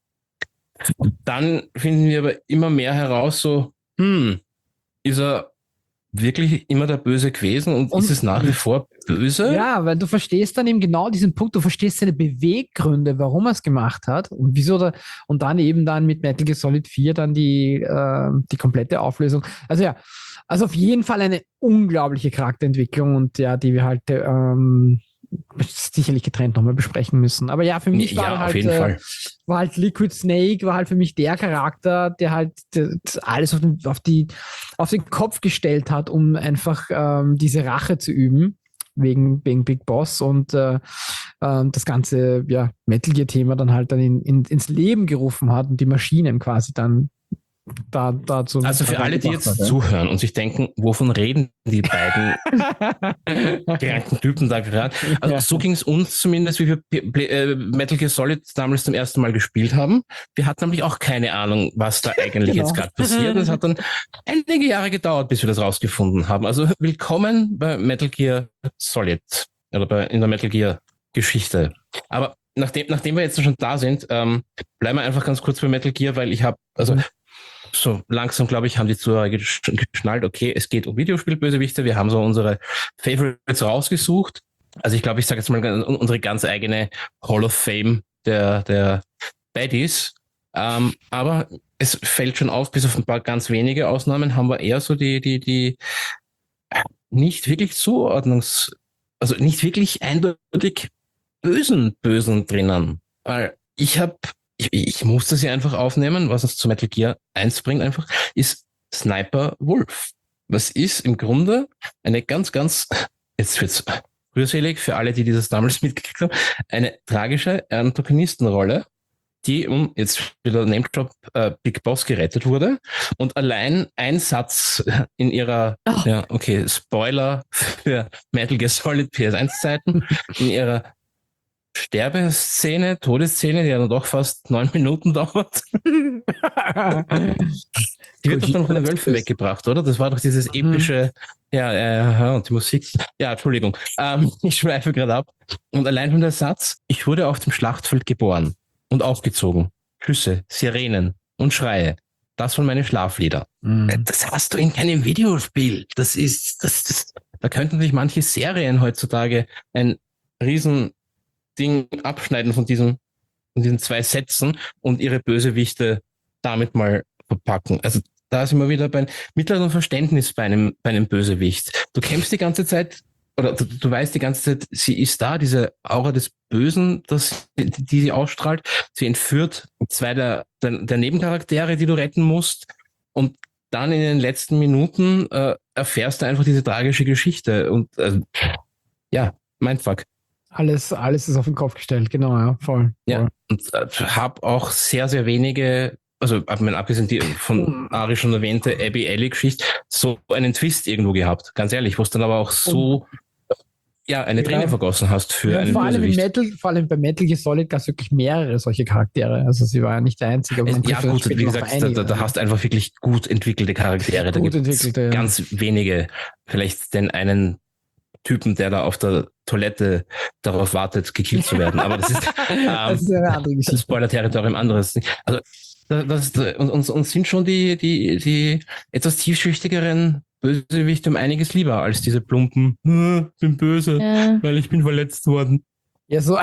Dann finden wir aber immer mehr heraus, so, hm, ist er wirklich immer der Böse gewesen und, und ist es nach wie vor böse? Ja, weil du verstehst dann eben genau diesen Punkt, du verstehst seine Beweggründe, warum er es gemacht hat und wieso da, und dann eben dann mit Metal Gear Solid vier dann die, äh, die komplette Auflösung. Also ja, also auf jeden Fall eine unglaubliche Charakterentwicklung und ja, die wir halt ähm, sicherlich getrennt nochmal besprechen müssen. Aber ja, für mich ja, war auf halt, jeden äh, Fall. war halt Liquid Snake, war halt für mich der Charakter, der halt der, alles auf den, auf, die, auf den Kopf gestellt hat, um einfach ähm, diese Rache zu üben, wegen, wegen Big Boss und äh, äh, das ganze ja, Metal Gear-Thema dann halt dann in, in, ins Leben gerufen hat und die Maschinen quasi dann da, dazu. Also für alle, die jetzt hat, zuhören ja. und sich denken, wovon reden die beiden kranken Typen da gerade? Also ja. so ging es uns zumindest, wie wir äh, Metal Gear Solid damals zum ersten Mal gespielt haben. Wir hatten nämlich auch keine Ahnung, was da eigentlich genau. jetzt gerade passiert. Es hat dann einige Jahre gedauert, bis wir das rausgefunden haben. Also willkommen bei Metal Gear Solid oder bei, in der Metal Gear Geschichte. Aber nachdem, nachdem wir jetzt schon da sind, ähm, bleiben wir einfach ganz kurz bei Metal Gear, weil ich habe, also mhm. so langsam, glaube ich, haben die Zuhörer geschnallt, okay, es geht um Videospielbösewichte, wir haben so unsere Favorites rausgesucht. Also ich glaube, ich sage jetzt mal unsere ganz eigene Hall of Fame der, der Baddies. Ähm, aber es fällt schon auf, bis auf ein paar ganz wenige Ausnahmen haben wir eher so die, die, die nicht wirklich Zuordnungs-, also nicht wirklich eindeutig bösen Bösen drinnen. Weil ich habe Ich, ich muss das hier einfach aufnehmen, was uns zu Metal Gear eins bringt einfach, ist Sniper Wolf. Was ist im Grunde eine ganz, ganz, jetzt wird's rührselig für alle, die dieses damals mitgekriegt haben, eine tragische Antagonistenrolle, die um, jetzt wieder Name-Drop, äh, Big Boss gerettet wurde und allein ein Satz in ihrer, oh. ja, okay, Spoiler für Metal Gear Solid P S eins Zeiten, in ihrer Sterbeszene, Todesszene, die ja dann doch fast neun Minuten dauert. Die wird doch dann von den Wölfen weggebracht, oder? Das war doch dieses epische, ja, äh, und die Musik. Ja, Entschuldigung, ähm, ich schweife gerade ab. Und allein von der Satz, ich wurde auf dem Schlachtfeld geboren und aufgezogen. Schüsse, Sirenen und Schreie. Das waren meine Schlaflieder. Mhm. Das hast du in keinem Videospiel. Das ist, das, das, da könnten sich manche Serien heutzutage ein riesen Ding abschneiden von diesen, von diesen zwei Sätzen und ihre Bösewichte damit mal verpacken. Also da ist immer wieder bei mittleren Verständnis bei einem, bei einem Bösewicht. Du kämpfst die ganze Zeit, oder du, du weißt die ganze Zeit, sie ist da, diese Aura des Bösen, das, die, die sie ausstrahlt. Sie entführt zwei der, der, der Nebencharaktere, die du retten musst. Und dann in den letzten Minuten äh, erfährst du einfach diese tragische Geschichte. Und äh, ja, Mindfuck. Alles, alles ist auf den Kopf gestellt, genau, ja, voll. Ja, voll. und äh, habe auch sehr, sehr wenige, also abgesehen die von Ari schon erwähnte Abby Ellie-Geschichte, so einen Twist irgendwo gehabt, ganz ehrlich, wo es dann aber auch so ja eine Träne ja. vergossen hast für ja, einen vor allem Bösewicht. Metal, vor allem bei Metal Gear Solid gab es wirklich mehrere solche Charaktere, also sie war ja nicht der einzige. Aber ja gut, wie gesagt, da, da, da hast du einfach wirklich gut entwickelte Charaktere, da gibt es ja. ganz wenige, vielleicht den einen Typen, der da auf der Toilette darauf wartet, gekillt zu werden. Aber das ist, ähm, das ist eine andere Geschichte. Spoiler-Territorium anderes. Also das, das, uns, uns sind schon die, die, die etwas tiefschüchtigeren Bösewichte um einiges lieber als diese plumpen, hm, bin böse, ja. weil ich bin verletzt worden. Ja, so,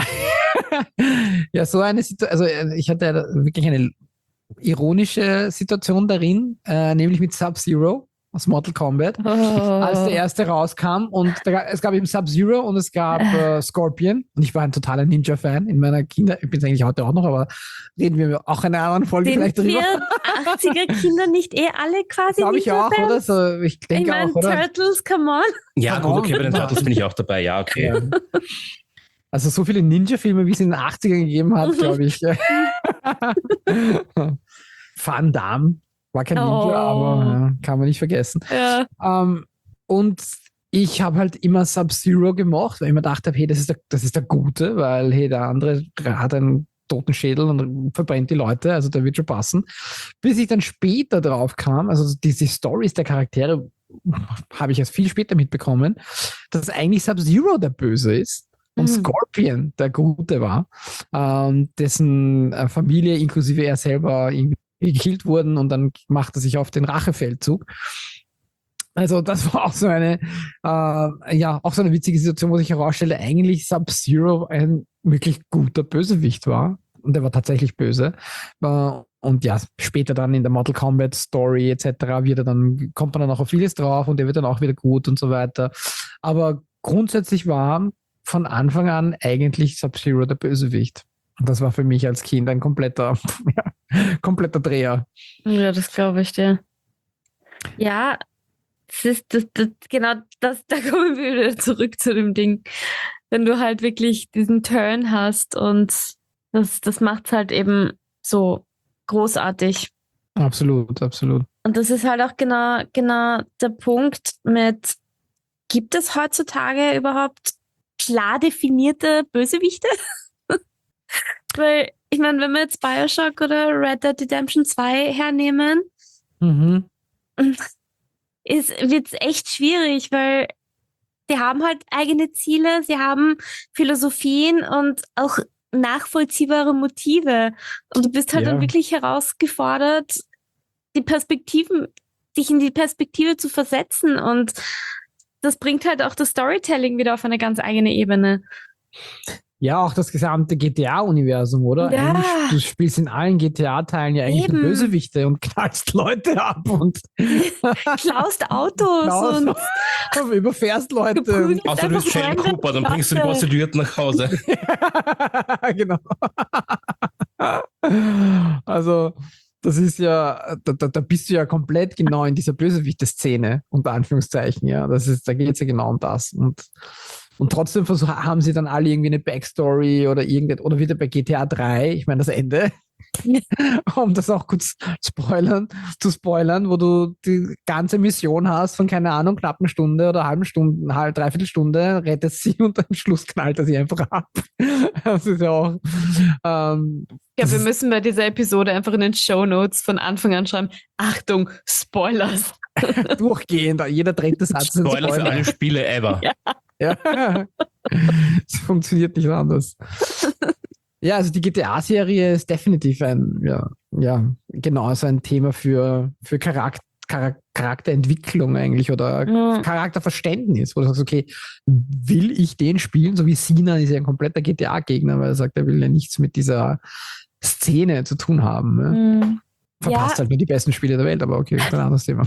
ja, so eine Situation, also ich hatte wirklich eine ironische Situation darin, äh, nämlich mit Sub-Zero aus Mortal Kombat, oh. als der erste rauskam und da, es gab eben Sub-Zero und es gab äh, Scorpion und ich war ein totaler Ninja-Fan in meiner Kinder, ich bin es eigentlich heute auch noch, aber reden wir auch in einer anderen Folge Sind vielleicht drüber. achtziger Kinder nicht eh alle quasi Glaube ich auch, oder? So, ich denke ich mein, auch, oder? Turtles, come on. Ja, come gut, okay, on. bei den Turtles bin ich auch dabei, ja, okay. Ja. Also so viele Ninja-Filme, wie es in den achtzigern gegeben hat, glaube ich. Van Damme. War kein Ninja, oh. aber ja, kann man nicht vergessen. Ja. Ähm, und ich habe halt immer Sub-Zero gemocht, weil ich mir dachte, hey, das ist der, das ist der Gute, weil hey, der andere hat ein Totenschädel und verbrennt die Leute, also der wird schon passen. Bis ich dann später drauf kam, also diese Storys der Charaktere habe ich erst viel später mitbekommen, dass eigentlich Sub-Zero der Böse ist und Mhm. Scorpion der Gute war, ähm, dessen äh, Familie inklusive er selber irgendwie gekillt wurden und dann macht er sich auf den Rachefeldzug. Also das war auch so eine, äh, ja, auch so eine witzige Situation, wo sich herausstellte, eigentlich Sub-Zero ein wirklich guter Bösewicht war. Und er war tatsächlich böse. Äh, und ja, später dann in der Mortal Kombat Story et cetera wird er dann, kommt man dann auch auf vieles drauf und er wird dann auch wieder gut und so weiter. Aber grundsätzlich war von Anfang an eigentlich Sub-Zero der Bösewicht. Und das war für mich als Kind ein kompletter, ja, kompletter Dreher. Ja, das glaube ich dir. Ja, das ist das, das, genau das, da kommen wir wieder zurück zu dem Ding. Wenn du halt wirklich diesen Turn hast und das, das macht es halt eben so großartig. Absolut, absolut. Und das ist halt auch genau, genau der Punkt mit, gibt es heutzutage überhaupt klar definierte Bösewichte? Weil, ich meine, wenn wir jetzt Bioshock oder Red Dead Redemption zwei hernehmen, Mhm. wird es echt schwierig, weil die haben halt eigene Ziele, sie haben Philosophien und auch nachvollziehbare Motive. Und du bist halt Ja. dann wirklich herausgefordert, die Perspektiven, dich in die Perspektive zu versetzen. Und das bringt halt auch das Storytelling wieder auf eine ganz eigene Ebene. Ja, auch das gesamte G T A-Universum, oder? Ja. Eigentlich, du spielst in allen G T A-Teilen ja eigentlich Eben. nur Bösewichte und knallst Leute ab und Klaust Autos Klaust- und überfährst Leute. Geprügelt. Außer du bist Einfach Shane random Cooper, dann bringst du die Leute. Prostituierten nach Hause. Genau. Also, das ist ja, da, da, da bist du ja komplett genau in dieser Bösewichte-Szene, unter Anführungszeichen, ja. Das ist, da geht es ja genau um das. Und, und trotzdem versuch, haben sie dann alle irgendwie eine Backstory oder irgendetwas, oder wieder bei G T A drei, ich meine das Ende, um das auch kurz spoilern, zu spoilern, wo du die ganze Mission hast von, keine Ahnung, knapp eine Stunde oder halben Stunde, halb, dreiviertel Stunde, rettest sie und am Schluss knallt er sie einfach ab. Das ist ja auch, ähm, Ja, das wir ist- müssen bei dieser Episode einfach in den Shownotes von Anfang an schreiben, Achtung, Spoilers. durchgehend, jeder dritte Satz ist ein Spoiler für Spoiler. alle Spiele ever. Ja. Ja. Es funktioniert nicht anders. Ja, also die G T A-Serie ist definitiv ein, ja, ja, genau, so ein Thema für, für Charakter, Charak- Charakterentwicklung eigentlich oder Ja. Charakterverständnis, wo du sagst, okay, will ich den spielen? So wie Sina ist ja ein kompletter G T A-Gegner, weil er sagt, er will ja nichts mit dieser Szene zu tun haben. Ne? Mhm. Verpasst Ja. halt nur die besten Spiele der Welt, aber okay, ein anderes Thema.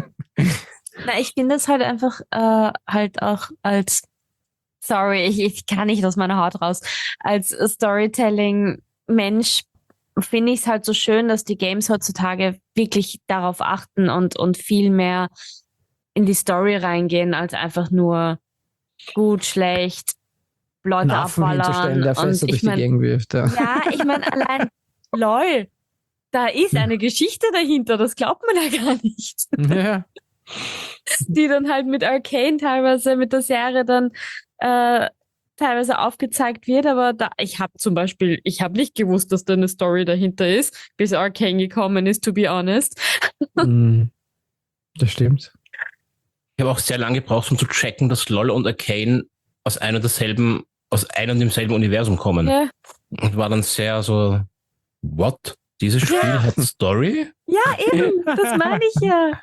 Na, ich finde es halt einfach äh, halt auch als, sorry, ich, ich kann nicht aus meiner Haut raus, als Storytelling-Mensch finde ich es halt so schön, dass die Games heutzutage wirklich darauf achten und, und viel mehr in die Story reingehen, als einfach nur gut, schlecht, Leute Nafen hinzustellen, abballern. der Und Fässer durch ich die meine, Gegend wirft. Ja. ja, ich meine, allein, lol, da ist eine Geschichte dahinter, das glaubt man ja gar nicht. Ja. Die dann halt mit Arcane teilweise, mit der Serie dann äh, teilweise aufgezeigt wird, aber da, ich habe zum Beispiel, ich habe nicht gewusst, dass da eine Story dahinter ist, bis Arcane gekommen ist, to be honest. Mm, das stimmt. Ich habe auch sehr lange gebraucht, um zu checken, dass LoL und Arcane aus einem und derselben, aus einem und demselben Universum kommen. Ja, Und war dann sehr so, what? Dieses Spiel Ja. hat Story? ja eben, das meine ich ja.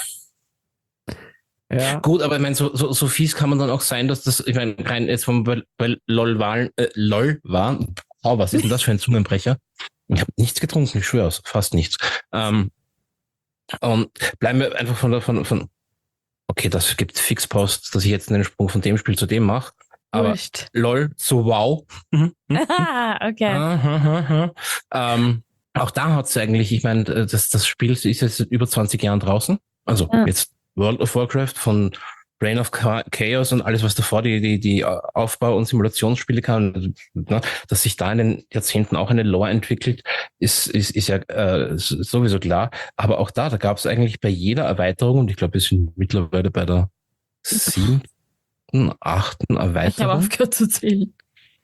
Ja. Gut, aber ich meine, so, so, so fies kann man dann auch sein, dass das, ich meine, rein jetzt vom bei, bei LOL war, äh, LOL war, oh, was ist denn das für ein Zungenbrecher? Ich habe nichts getrunken, ich schwöre, fast nichts. Ähm, und bleiben wir einfach von der, von, von, okay, das gibt Fixposts, dass ich jetzt einen Sprung von dem Spiel zu dem mache, aber Wurscht. LOL, so wow. Ah, okay. Aha, aha, aha. Ähm, auch da hat es eigentlich, ich meine, das, das Spiel ist jetzt seit über zwanzig Jahren draußen. Also Ja. jetzt World of Warcraft von Reign of Chaos und alles, was davor die, die, die Aufbau- und Simulationsspiele kann, ne, dass sich da in den Jahrzehnten auch eine Lore entwickelt, ist, ist, ist ja äh, sowieso klar. Aber auch da, da gab es eigentlich bei jeder Erweiterung, und ich glaube, wir sind mittlerweile bei der siebten, achten Ich habe Erweiterung. aufgehört zu zählen.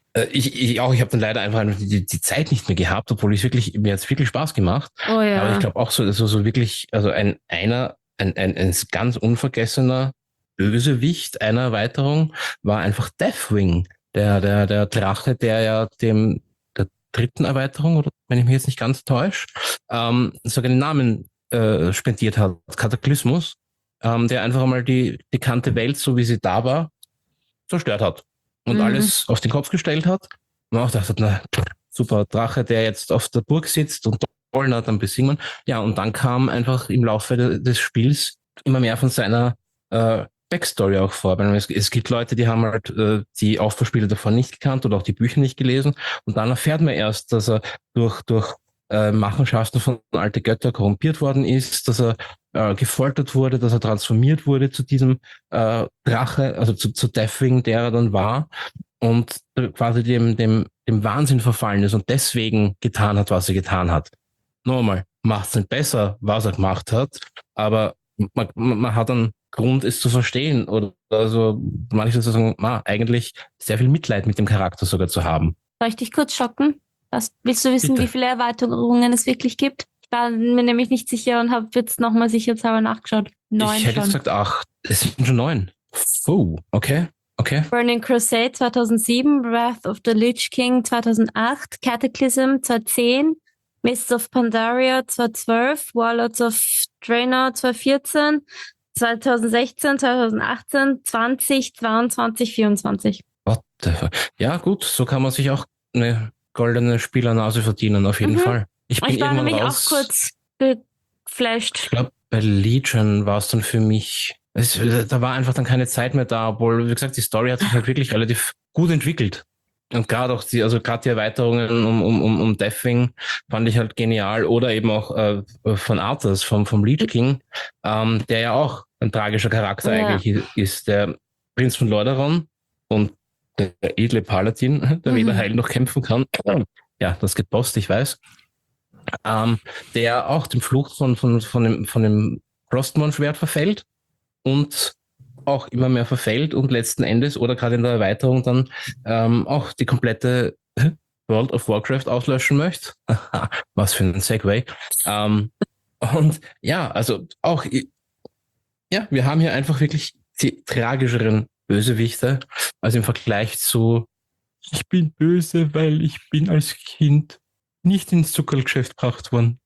Äh, Ich, ich auch, ich habe dann leider einfach die, die Zeit nicht mehr gehabt, obwohl ich wirklich, mir hat's wirklich Spaß gemacht. Oh ja. Aber ich glaube auch so, also so wirklich, also ein einer, ein, ein, ein ganz unvergessener Bösewicht einer Erweiterung war einfach Deathwing, der, der, der Drache, der ja dem der dritten Erweiterung, oder wenn ich mich jetzt nicht ganz täusche, ähm, sogar den Namen äh, spendiert hat, Kataklysmus, ähm, der einfach einmal die bekannte Welt, so wie sie da war, zerstört hat und Mhm. alles auf den Kopf gestellt hat. Und auch dachte, na, super Drache, der jetzt auf der Burg sitzt und Dollen hat, dann besiegen wir. Ja, und dann kam einfach im Laufe de, des Spiels immer mehr von seiner äh, Backstory auch vor. Weil es, es gibt Leute, die haben halt äh, die Aufbauspiele davon nicht gekannt oder auch die Bücher nicht gelesen. Und dann erfährt man erst, dass er durch, durch äh, Machenschaften von alte Götter korrumpiert worden ist, dass er äh, gefoltert wurde, dass er transformiert wurde zu diesem äh, Drache, also zu, zu Deathwing, der er dann war und äh, quasi dem, dem, dem Wahnsinn verfallen ist und deswegen getan hat, was er getan hat. Nochmal, macht es nicht besser, was er gemacht hat, aber man, man hat einen Grund, es zu verstehen oder also manche sagen, na, eigentlich sehr viel Mitleid mit dem Charakter sogar zu haben. Soll ich dich kurz schocken? Was, willst du wissen, Bitte. wie viele Erweiterungen es wirklich gibt? Ich war mir nämlich nicht sicher und habe jetzt nochmal sicherheitshalber nachgeschaut. Neun ich hätte schon. jetzt gesagt acht. Es sind schon neun. Oh, okay, okay. Burning Crusade zweitausendsieben, Wrath of the Lich King zweitausendacht, Cataclysm zweitausendzehn, Mists of Pandaria zweitausendzwölf, Warlords of Draenor zweitausendvierzehn, zweitausendsechzehn, zweitausendachtzehn, zwanzig, zweiundzwanzig, vierundzwanzig. What the fuck? Ja, gut, so kann man sich auch eine goldene Spielernase verdienen, auf jeden Mhm. Fall. Ich bin Ich war irgendwann nämlich raus. auch kurz geflasht. Ich glaube, bei Legion war es dann für mich, es, da war einfach dann keine Zeit mehr da, obwohl, wie gesagt, die Story hat sich halt wirklich relativ gut entwickelt. Und gerade auch die, also gerade die Erweiterungen um, um, um, um Deathwing fand ich halt genial. Oder eben auch äh, von Arthas, vom, vom Lich King, ähm, der ja auch ein tragischer Charakter Ja. eigentlich ist, der Prinz von Lordaeron und der edle Paladin, der Mhm. weder heilen noch kämpfen kann. Ja, das geht Post, ich weiß. Ähm, der auch dem Fluch von, von, von dem, von dem Frostmourne-Schwert verfällt und auch immer mehr verfällt und letzten Endes oder gerade in der Erweiterung dann ähm, auch die komplette World of Warcraft auslöschen möchte. Was für ein Segway. Ähm, und ja, also auch, ja, wir haben hier einfach wirklich die tragischeren Bösewichte, also im Vergleich zu ich bin böse, weil ich bin als Kind nicht ins Zuckergeschäft gebracht worden.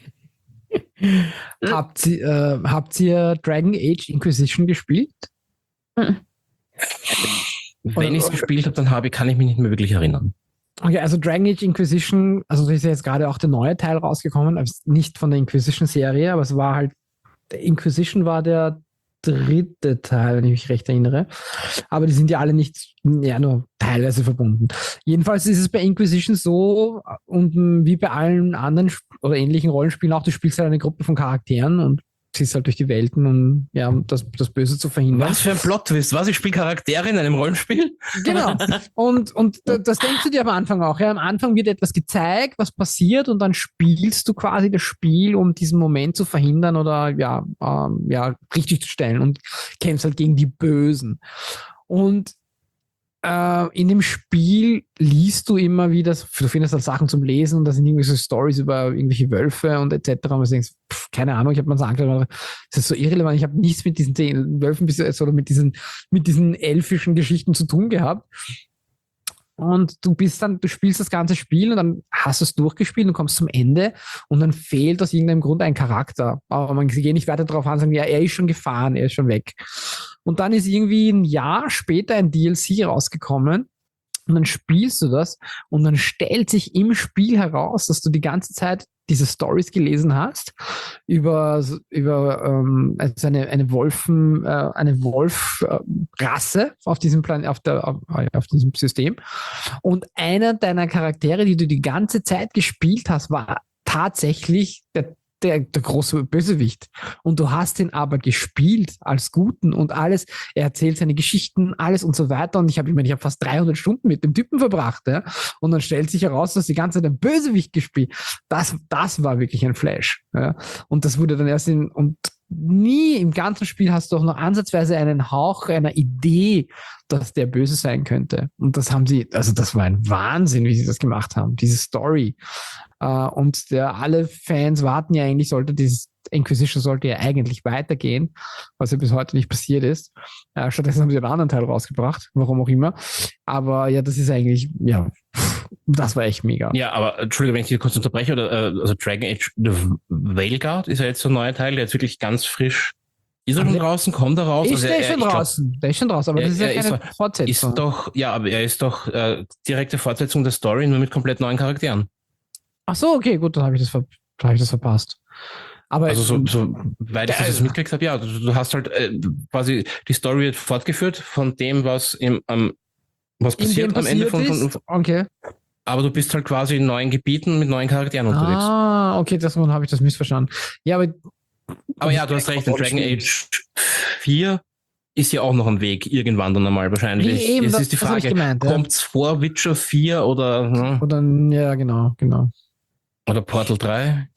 Habt ihr, äh, habt ihr Dragon Age Inquisition gespielt? Mhm. Wenn ich es gespielt habe, dann habe ich, kann ich mich nicht mehr wirklich erinnern. Okay, also Dragon Age Inquisition, also da ist ja jetzt gerade auch der neue Teil rausgekommen, also nicht von der Inquisition-Serie, aber es war halt, der Inquisition war der dritte Teil, wenn ich mich recht erinnere. Aber die sind ja alle nicht, ja, nur teilweise verbunden. Jedenfalls ist es bei Inquisition so, und mh, wie bei allen anderen Sp- oder ähnlichen Rollenspielen auch, du spielst halt eine Gruppe von Charakteren und ziehst halt durch die Welten, um ja, um das, das Böse zu verhindern. Was für ein Plot-Twist. Was, ich spiele Charaktere in einem Rollenspiel? Genau. Und, und da- das denkst du dir am Anfang auch. Ja, am Anfang wird etwas gezeigt, was passiert, und dann spielst du quasi das Spiel, um diesen Moment zu verhindern oder ja, ähm, ja, richtig zu stellen, und kämpfst halt gegen die Bösen. Und äh, in dem Spiel liest du immer wieder, du findest halt Sachen zum Lesen, und da sind irgendwelche Stories über irgendwelche Wölfe und et cetera. Und du denkst, pff, keine Ahnung, ich habe mal so angeschaut, das ist so irrelevant. Ich habe nichts mit diesen zehn Wölfen bis jetzt oder mit diesen, mit diesen elfischen Geschichten zu tun gehabt. Und du bist dann, du spielst das ganze Spiel und dann hast du es durchgespielt und kommst zum Ende, und dann fehlt aus irgendeinem Grund ein Charakter. Aber man geht nicht weiter darauf an, sagen, ja, er ist schon gefahren, er ist schon weg. Und dann ist irgendwie ein Jahr später ein D L C rausgekommen, und dann spielst du das, und dann stellt sich im Spiel heraus, dass du die ganze Zeit diese Stories gelesen hast über, über ähm, also eine, eine Wolfen, äh, eine Wolf-Rasse auf diesem Plan, auf, der, auf, auf diesem System. Und einer deiner Charaktere, die du die ganze Zeit gespielt hast, war tatsächlich der der, der große Bösewicht. Und du hast ihn aber gespielt als Guten und alles. Er erzählt seine Geschichten, alles und so weiter. Und ich habe, ich meine, ich habe fast dreihundert Stunden mit dem Typen verbracht. Ja? Und dann stellt sich heraus, dass die ganze Zeit ein Bösewicht gespielt. Das, das war wirklich ein Flash. Ja? Und das wurde dann erst in, und nie im ganzen Spiel hast du auch noch ansatzweise einen Hauch einer Idee, dass der böse sein könnte. Und das haben sie, also das war ein Wahnsinn, wie sie das gemacht haben, diese Story. Uh, und der, alle Fans warten ja eigentlich, sollte dieses Inquisition sollte ja eigentlich weitergehen, was ja bis heute nicht passiert ist. Uh, stattdessen haben sie einen anderen Teil rausgebracht, warum auch immer. Aber ja, das ist eigentlich, ja, das war echt mega. Ja, aber Entschuldigung, wenn ich dich kurz unterbreche, oder, äh, also Dragon Age The Veilguard ist ja jetzt so ein neuer Teil, der jetzt wirklich ganz frisch. Ist er schon draußen? Kommt er raus? Ist also der er, schon glaub, draußen? Der ist schon draußen, aber er, das ist ja er keine ist, Fortsetzung. Ist doch, ja, aber er ist doch äh, direkte Fortsetzung der Story, nur mit komplett neuen Charakteren. Ach so, okay, gut, dann habe ich das, ver- hab ich das verpasst. Aber Also so, so weit ich der- das mitgekriegt habe, ja, du, du hast halt äh, quasi die Story wird fortgeführt von dem, was im am was in passiert dem am Ende von, passiert von, ist, okay. aber du bist halt quasi in neuen Gebieten mit neuen Charakteren unterwegs. Ah, okay, das habe ich das missverstanden. Ja, aber Aber ja, du hast recht, in Dragon Age vier ist ja auch noch ein Weg, irgendwann dann einmal wahrscheinlich. Nee, eben, es das- ist die das hab ich Frage, gemeint, ja. kommt's vor Witcher vier oder, hm, oder ja, genau, genau. oder Portal drei?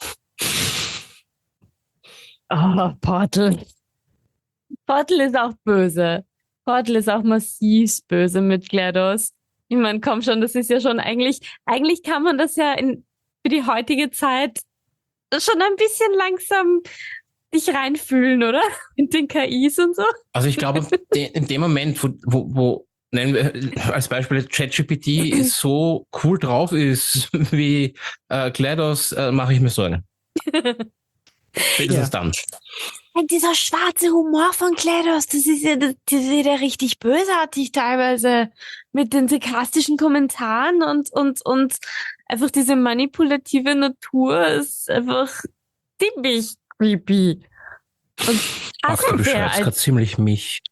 Oh, Portal. Portal ist auch böse. Portal ist auch massiv böse mit GLaDOS. Ich meine, komm schon, das ist ja schon eigentlich, eigentlich kann man das ja in, für die heutige Zeit schon ein bisschen langsam dich reinfühlen, oder? In den K Is und so. Also ich glaube, de- in dem Moment, wo, wo, wo nennen wir als Beispiel ChatGPT so cool drauf ist wie äh, GLaDOS, äh, mache ich mir Sorgen. Spätestens dann. Und dieser schwarze Humor von GLaDOS, das ist ja, das, das ist ja richtig bösartig teilweise mit den sarkastischen Kommentaren und, und, und einfach diese manipulative Natur ist einfach ziemlich creepy. Und Ach, du hasse sehr beschreibst gerade als, ziemlich mich.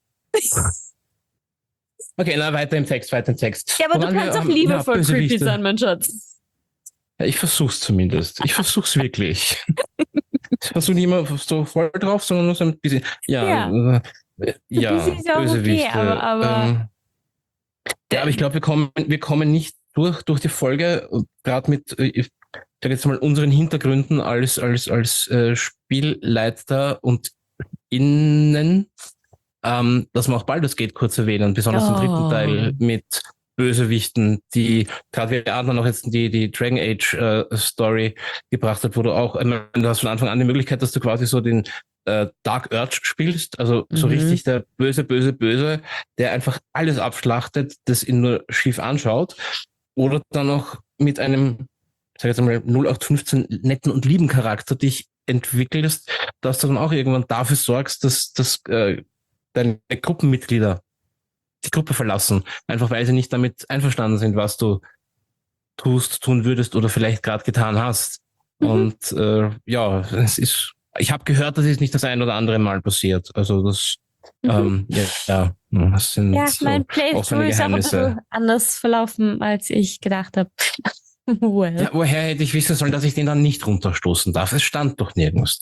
Okay, na, weiter im Text, weiter im Text. ja, aber Wo du waren wir? kannst auch Ähm, liebevoll ja, creepy Bösewichte. sein, mein Schatz. Ja, ich versuch's zumindest. Ich versuch's wirklich. Ich versuche nicht immer so voll drauf, sondern nur so ein bisschen. Ja, ja, äh, ja bisschen ist ja auch okay, Bösewichte. aber- aber- ähm, ja, aber ich glaube, wir kommen, wir kommen nicht durch, durch die Folge, gerade mit, äh, ich sage jetzt mal, unseren Hintergründen als, als, als äh, Spielleiter und innen, ähm, dass wir auch Baldur's Gate kurz erwähnen, besonders Oh. im dritten Teil mit Bösewichten, die gerade wie Adler noch jetzt die, die Dragon Age äh, Story gebracht hat, wo du auch, ich meine, du hast von Anfang an die Möglichkeit, dass du quasi so den äh, Dark Urge spielst, also so Mhm. richtig der böse, böse, böse, der einfach alles abschlachtet, das ihn nur schief anschaut, oder dann noch mit einem, ich sag jetzt einmal, null acht fünfzehn netten und lieben Charakter dich entwickelst, dass du dann auch irgendwann dafür sorgst, dass, dass äh, deine Gruppenmitglieder die Gruppe verlassen, einfach weil sie nicht damit einverstanden sind, was du tust, tun würdest oder vielleicht gerade getan hast. Mhm. Und äh, ja, es ist, ich habe gehört, das ist nicht das ein oder andere Mal passiert. Also das, Mhm. ähm, ja, ja, das sind Ja, so mein Playthrough offene ist auch ein Geheimnisse. bisschen anders verlaufen, als ich gedacht habe. Well. Ja, woher hätte ich wissen sollen, dass ich den dann nicht runterstoßen darf? Es stand doch nirgends.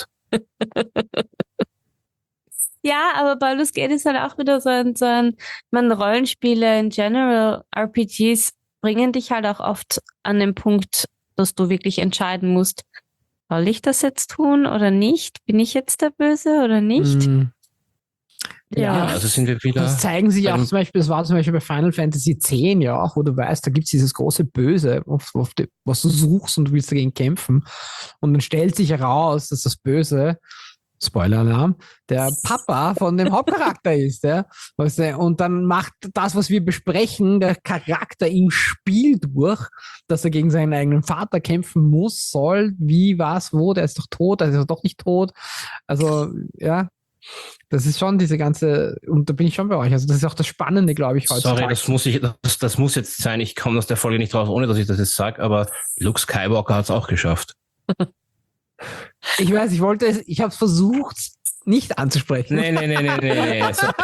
Ja, aber Baldur's Gate ist halt auch wieder so ein, so ein, man Rollenspiele in general, R P Gs bringen dich halt auch oft an den Punkt, dass du wirklich entscheiden musst, soll ich das jetzt tun oder nicht? Bin ich jetzt der Böse oder nicht? Mm. Ja, Ja, also sind wir wieder. das zeigen sie bei auch dem- zum Beispiel, das war zum Beispiel bei Final Fantasy X ja auch, wo du weißt, da gibt's dieses große Böse, auf, auf die, was du suchst und du willst dagegen kämpfen. Und dann stellt sich heraus, dass das Böse, Spoiler-Alarm, der Papa von dem Hauptcharakter ist. Ja? Weißt du, und dann macht das, was wir besprechen, der Charakter im Spiel durch, dass er gegen seinen eigenen Vater kämpfen muss, soll, wie, was, wo, der ist doch tot, der ist doch nicht tot. Also, ja, das ist schon diese ganze, und da bin ich schon bei euch. Also, das ist auch das Spannende, glaube ich, heutzutage. Sorry, das muss ich, das, das muss jetzt sein. Ich komme aus der Folge nicht raus, ohne dass ich das jetzt sage, aber Luke Skywalker hat es auch geschafft. Ich weiß, ich wollte es, ich habe es versucht, nicht anzusprechen. Nee, nee, nee, nee, nee, nee. So,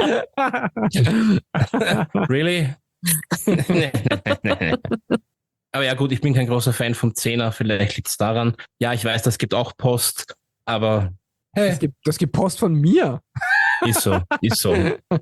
so. Really? nee, nee, nee, nee. Aber ja gut, ich bin kein großer Fan vom Zehner, vielleicht liegt es daran. Ja, ich weiß, das gibt auch Post, aber hey, Das gibt, das gibt Post von mir. ist so, ist so.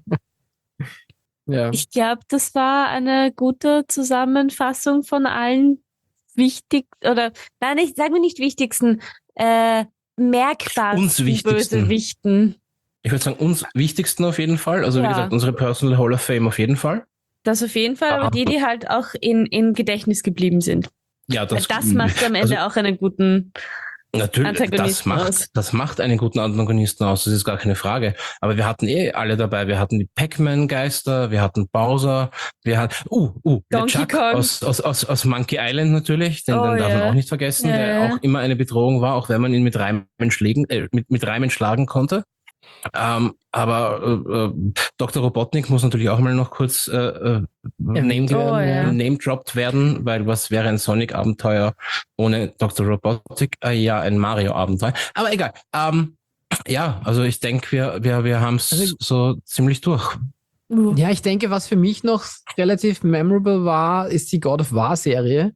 Ja. Ich glaube, das war eine gute Zusammenfassung von allen wichtig oder nein, ich sagen wir nicht wichtigsten, äh, merkbarsten Uns wichtigsten. Bösewichten. Ich würde sagen, uns wichtigsten auf jeden Fall. Also wie Ja. gesagt, unsere Personal Hall of Fame auf jeden Fall. Das auf jeden Fall, aber Ah. die, die halt auch in, in Gedächtnis geblieben sind. Ja, Das, das, das macht am Ende also, auch einen guten natürlich, das Antagonisten macht, aus. das macht einen guten Antagonisten aus, das ist gar keine Frage. Aber wir hatten eh alle dabei. Wir hatten die Pac-Man-Geister, wir hatten Bowser, wir hatten, uh, uh, der Donkey Chuck Kong. aus, aus, aus, aus Monkey Island natürlich, den, Oh, den darf ja. man auch nicht vergessen, Ja, der ja. auch immer eine Bedrohung war, auch wenn man ihn mit Reimen schlägen, äh, mit, mit Reimen schlagen konnte. Ähm, aber äh, äh, Doktor Robotnik muss natürlich auch mal noch kurz äh, äh, name, Oh, ja. name dropped werden, weil was wäre ein Sonic-Abenteuer ohne Doktor Robotnik? Äh, ja, ein Mario-Abenteuer. Aber egal. Ähm, ja, also ich denke, wir, wir, wir haben es Also- so ziemlich durch. Uh. Ja, ich denke, was für mich noch relativ memorable war, ist die God of War Serie,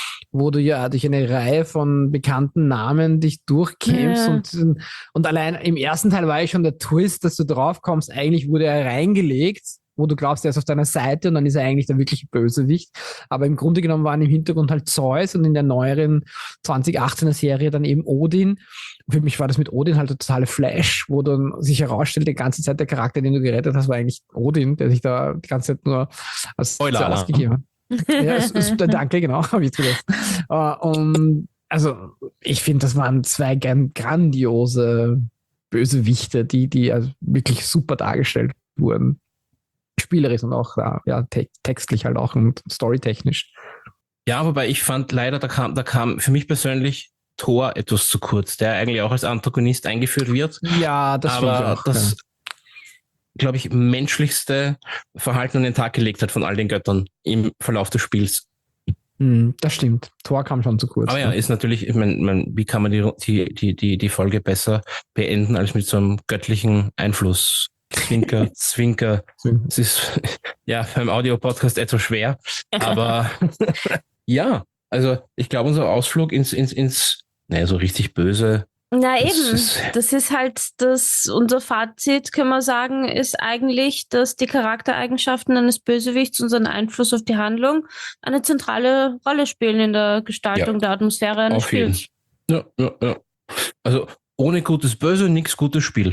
wo du ja durch eine Reihe von bekannten Namen dich durchkämpfst Ja. und, und allein im ersten Teil war ja schon der Twist, dass du draufkommst, eigentlich wurde er reingelegt, wo du glaubst, er ist auf deiner Seite und dann ist er eigentlich der wirkliche Bösewicht. Aber im Grunde genommen waren im Hintergrund halt Zeus und in der neueren zwanzig achtzehner Serie dann eben Odin. Für mich war das mit Odin halt der totale Flash, wo dann sich herausstellt, die ganze Zeit der Charakter, den du gerettet hast, war eigentlich Odin, der sich da die ganze Zeit nur als Spoiler so Alarm. ausgegeben hat. Ja, es, es, danke, genau, habe ich vergessen. Uh, und also ich finde, das waren zwei gan- grandiose Bösewichte, die, die also wirklich super dargestellt wurden. Spielerisch und auch ja, ja, te- textlich halt auch und storytechnisch. Ja, wobei ich fand leider, da kam, da kam für mich persönlich Thor etwas zu kurz, der eigentlich auch als Antagonist eingeführt wird. Ja, das finde ich aber auch. das, ja. glaube ich, menschlichste Verhalten an den Tag gelegt hat von all den Göttern im Verlauf des Spiels. Hm, das stimmt. Thor kam schon zu kurz. Aber ja, ne? ist natürlich, ich mein, mein, wie kann man die, die, die, die, die Folge besser beenden als mit so einem göttlichen Einfluss? Zwinker, Zwinker. Es ist ja beim Audio-Podcast etwas schwer, aber ja, also ich glaube, unser Ausflug ins, ins, ins, naja, so richtig böse. Na Das eben, ist- das ist halt das, unser Fazit, können wir sagen, ist eigentlich, dass die Charaktereigenschaften eines Bösewichts und sein Einfluss auf die Handlung eine zentrale Rolle spielen in der Gestaltung Ja, der Atmosphäre eines Auf jeden. Spiels. Ja, ja, ja. Also ohne gutes Böse, nichts gutes Spiel.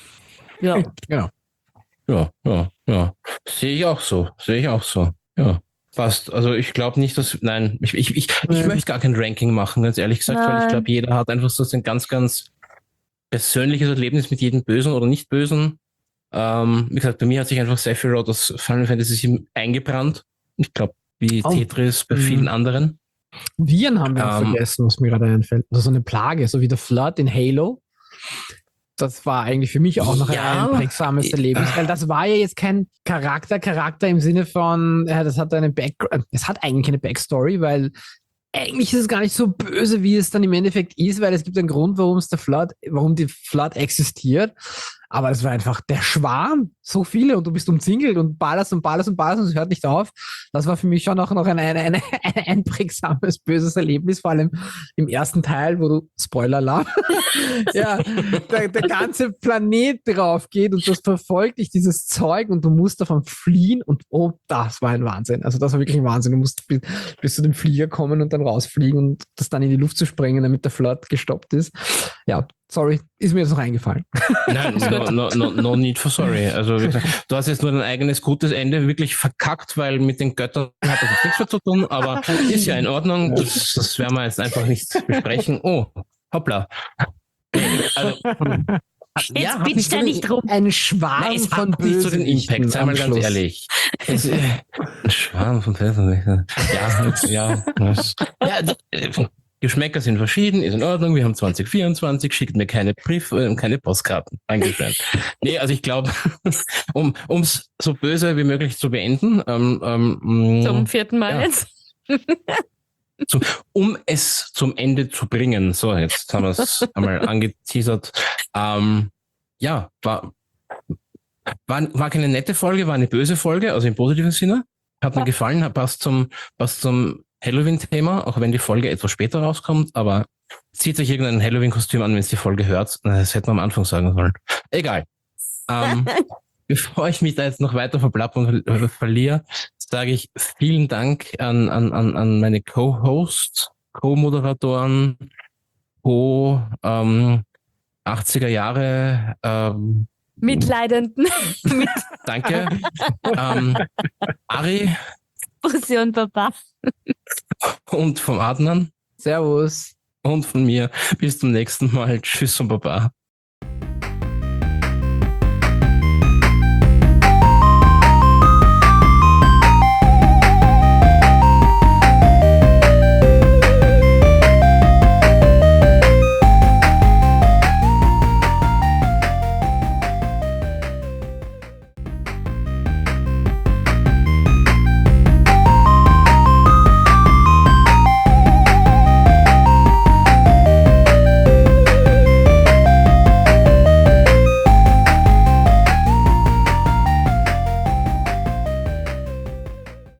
Ja. Genau. Ja, ja, ja. Sehe ich auch so. Sehe ich auch so. Ja. Passt. Also ich glaube nicht, dass. Nein, ich, ich, ich, ich Ähm. möchte gar kein Ranking machen, ganz ehrlich gesagt, weil ich Nein. glaube, jeder hat einfach so sein ganz, ganz persönliches Erlebnis mit jedem Bösen oder Nicht-Bösen. Ähm, wie gesagt, bei mir hat sich einfach Sephiroth aus Final Fantasy sieben eingebrannt. Ich glaube, wie Oh. Tetris bei Mhm. vielen anderen. Viren haben wir noch Ähm. vergessen, was mir gerade einfällt. Also so eine Plage, so wie der Flood in Halo. Das war eigentlich für mich auch noch Ja. ein einprägsames Erlebnis, weil das war ja jetzt kein Charakter, Charakter im Sinne von, ja, das hat eine Background, es hat eigentlich eine Backstory, weil eigentlich ist es gar nicht so böse, wie es dann im Endeffekt ist, weil es gibt einen Grund, warum es der Flood, warum die Flood existiert. Aber es war einfach der Schwarm, so viele und du bist umzingelt und ballerst und ballerst und ballerst und es hört nicht auf. Das war für mich schon auch noch ein, ein, ein, ein einprägsames, böses Erlebnis, vor allem im ersten Teil, wo du, Spoiler-Alarm, ja, der, der ganze Planet drauf geht und das verfolgt dich, dieses Zeug und du musst davon fliehen und oh, das war ein Wahnsinn. Also das war wirklich ein Wahnsinn. Du musst bis, bis zu dem Flieger kommen und dann rausfliegen und das dann in die Luft zu sprengen, damit der Flood gestoppt ist. Ja, sorry, ist mir jetzt noch eingefallen. Nein, no, no, no, no need for sorry. Also wie gesagt, du hast jetzt nur dein eigenes gutes Ende wirklich verkackt, weil mit den Göttern hat das nichts mehr zu tun, aber ist ja in Ordnung. Das, das werden wir jetzt einfach nicht besprechen. Oh, hoppla. Also, Jetzt hat bitch nicht da so den- nicht rum. Ein Schwarm Nein, es von hat nicht so den Bösewichten Impact, sei am mal ganz Schluss. ehrlich. Es, äh, ein Schwarm von Bösewichten. Ja, ja. Das, ja d- äh, Geschmäcker sind verschieden, ist in Ordnung. Wir haben zwanzig vierundzwanzig, schickt mir keine Brief, äh, keine Postkarten. Dankeschön. Nee, also ich glaube, um es so böse wie möglich zu beenden, ähm, ähm, Zum vierten Mal Ja. jetzt. zum, um es zum Ende zu bringen. So, jetzt haben wir es einmal angeteasert. Ähm, ja, war, war, war keine nette Folge, war eine böse Folge, also im positiven Sinne. Hat mir Ja. gefallen, passt zum, passt zum Halloween-Thema, auch wenn die Folge etwas später rauskommt, aber zieht euch irgendein Halloween-Kostüm an, wenn ihr die Folge hört. Das hätte man am Anfang sagen sollen. Egal. Ähm, bevor ich mich da jetzt noch weiter verplappere und ver verliere, sage ich vielen Dank an, an, an, an meine Co-Hosts, Co-Moderatoren, Co- ähm, achtziger Jahre ähm, Mitleidenden. Mit danke. ähm, Ari Bussi und Papa. und vom Adnan Servus. und von mir. Bis zum nächsten Mal. Tschüss und Baba.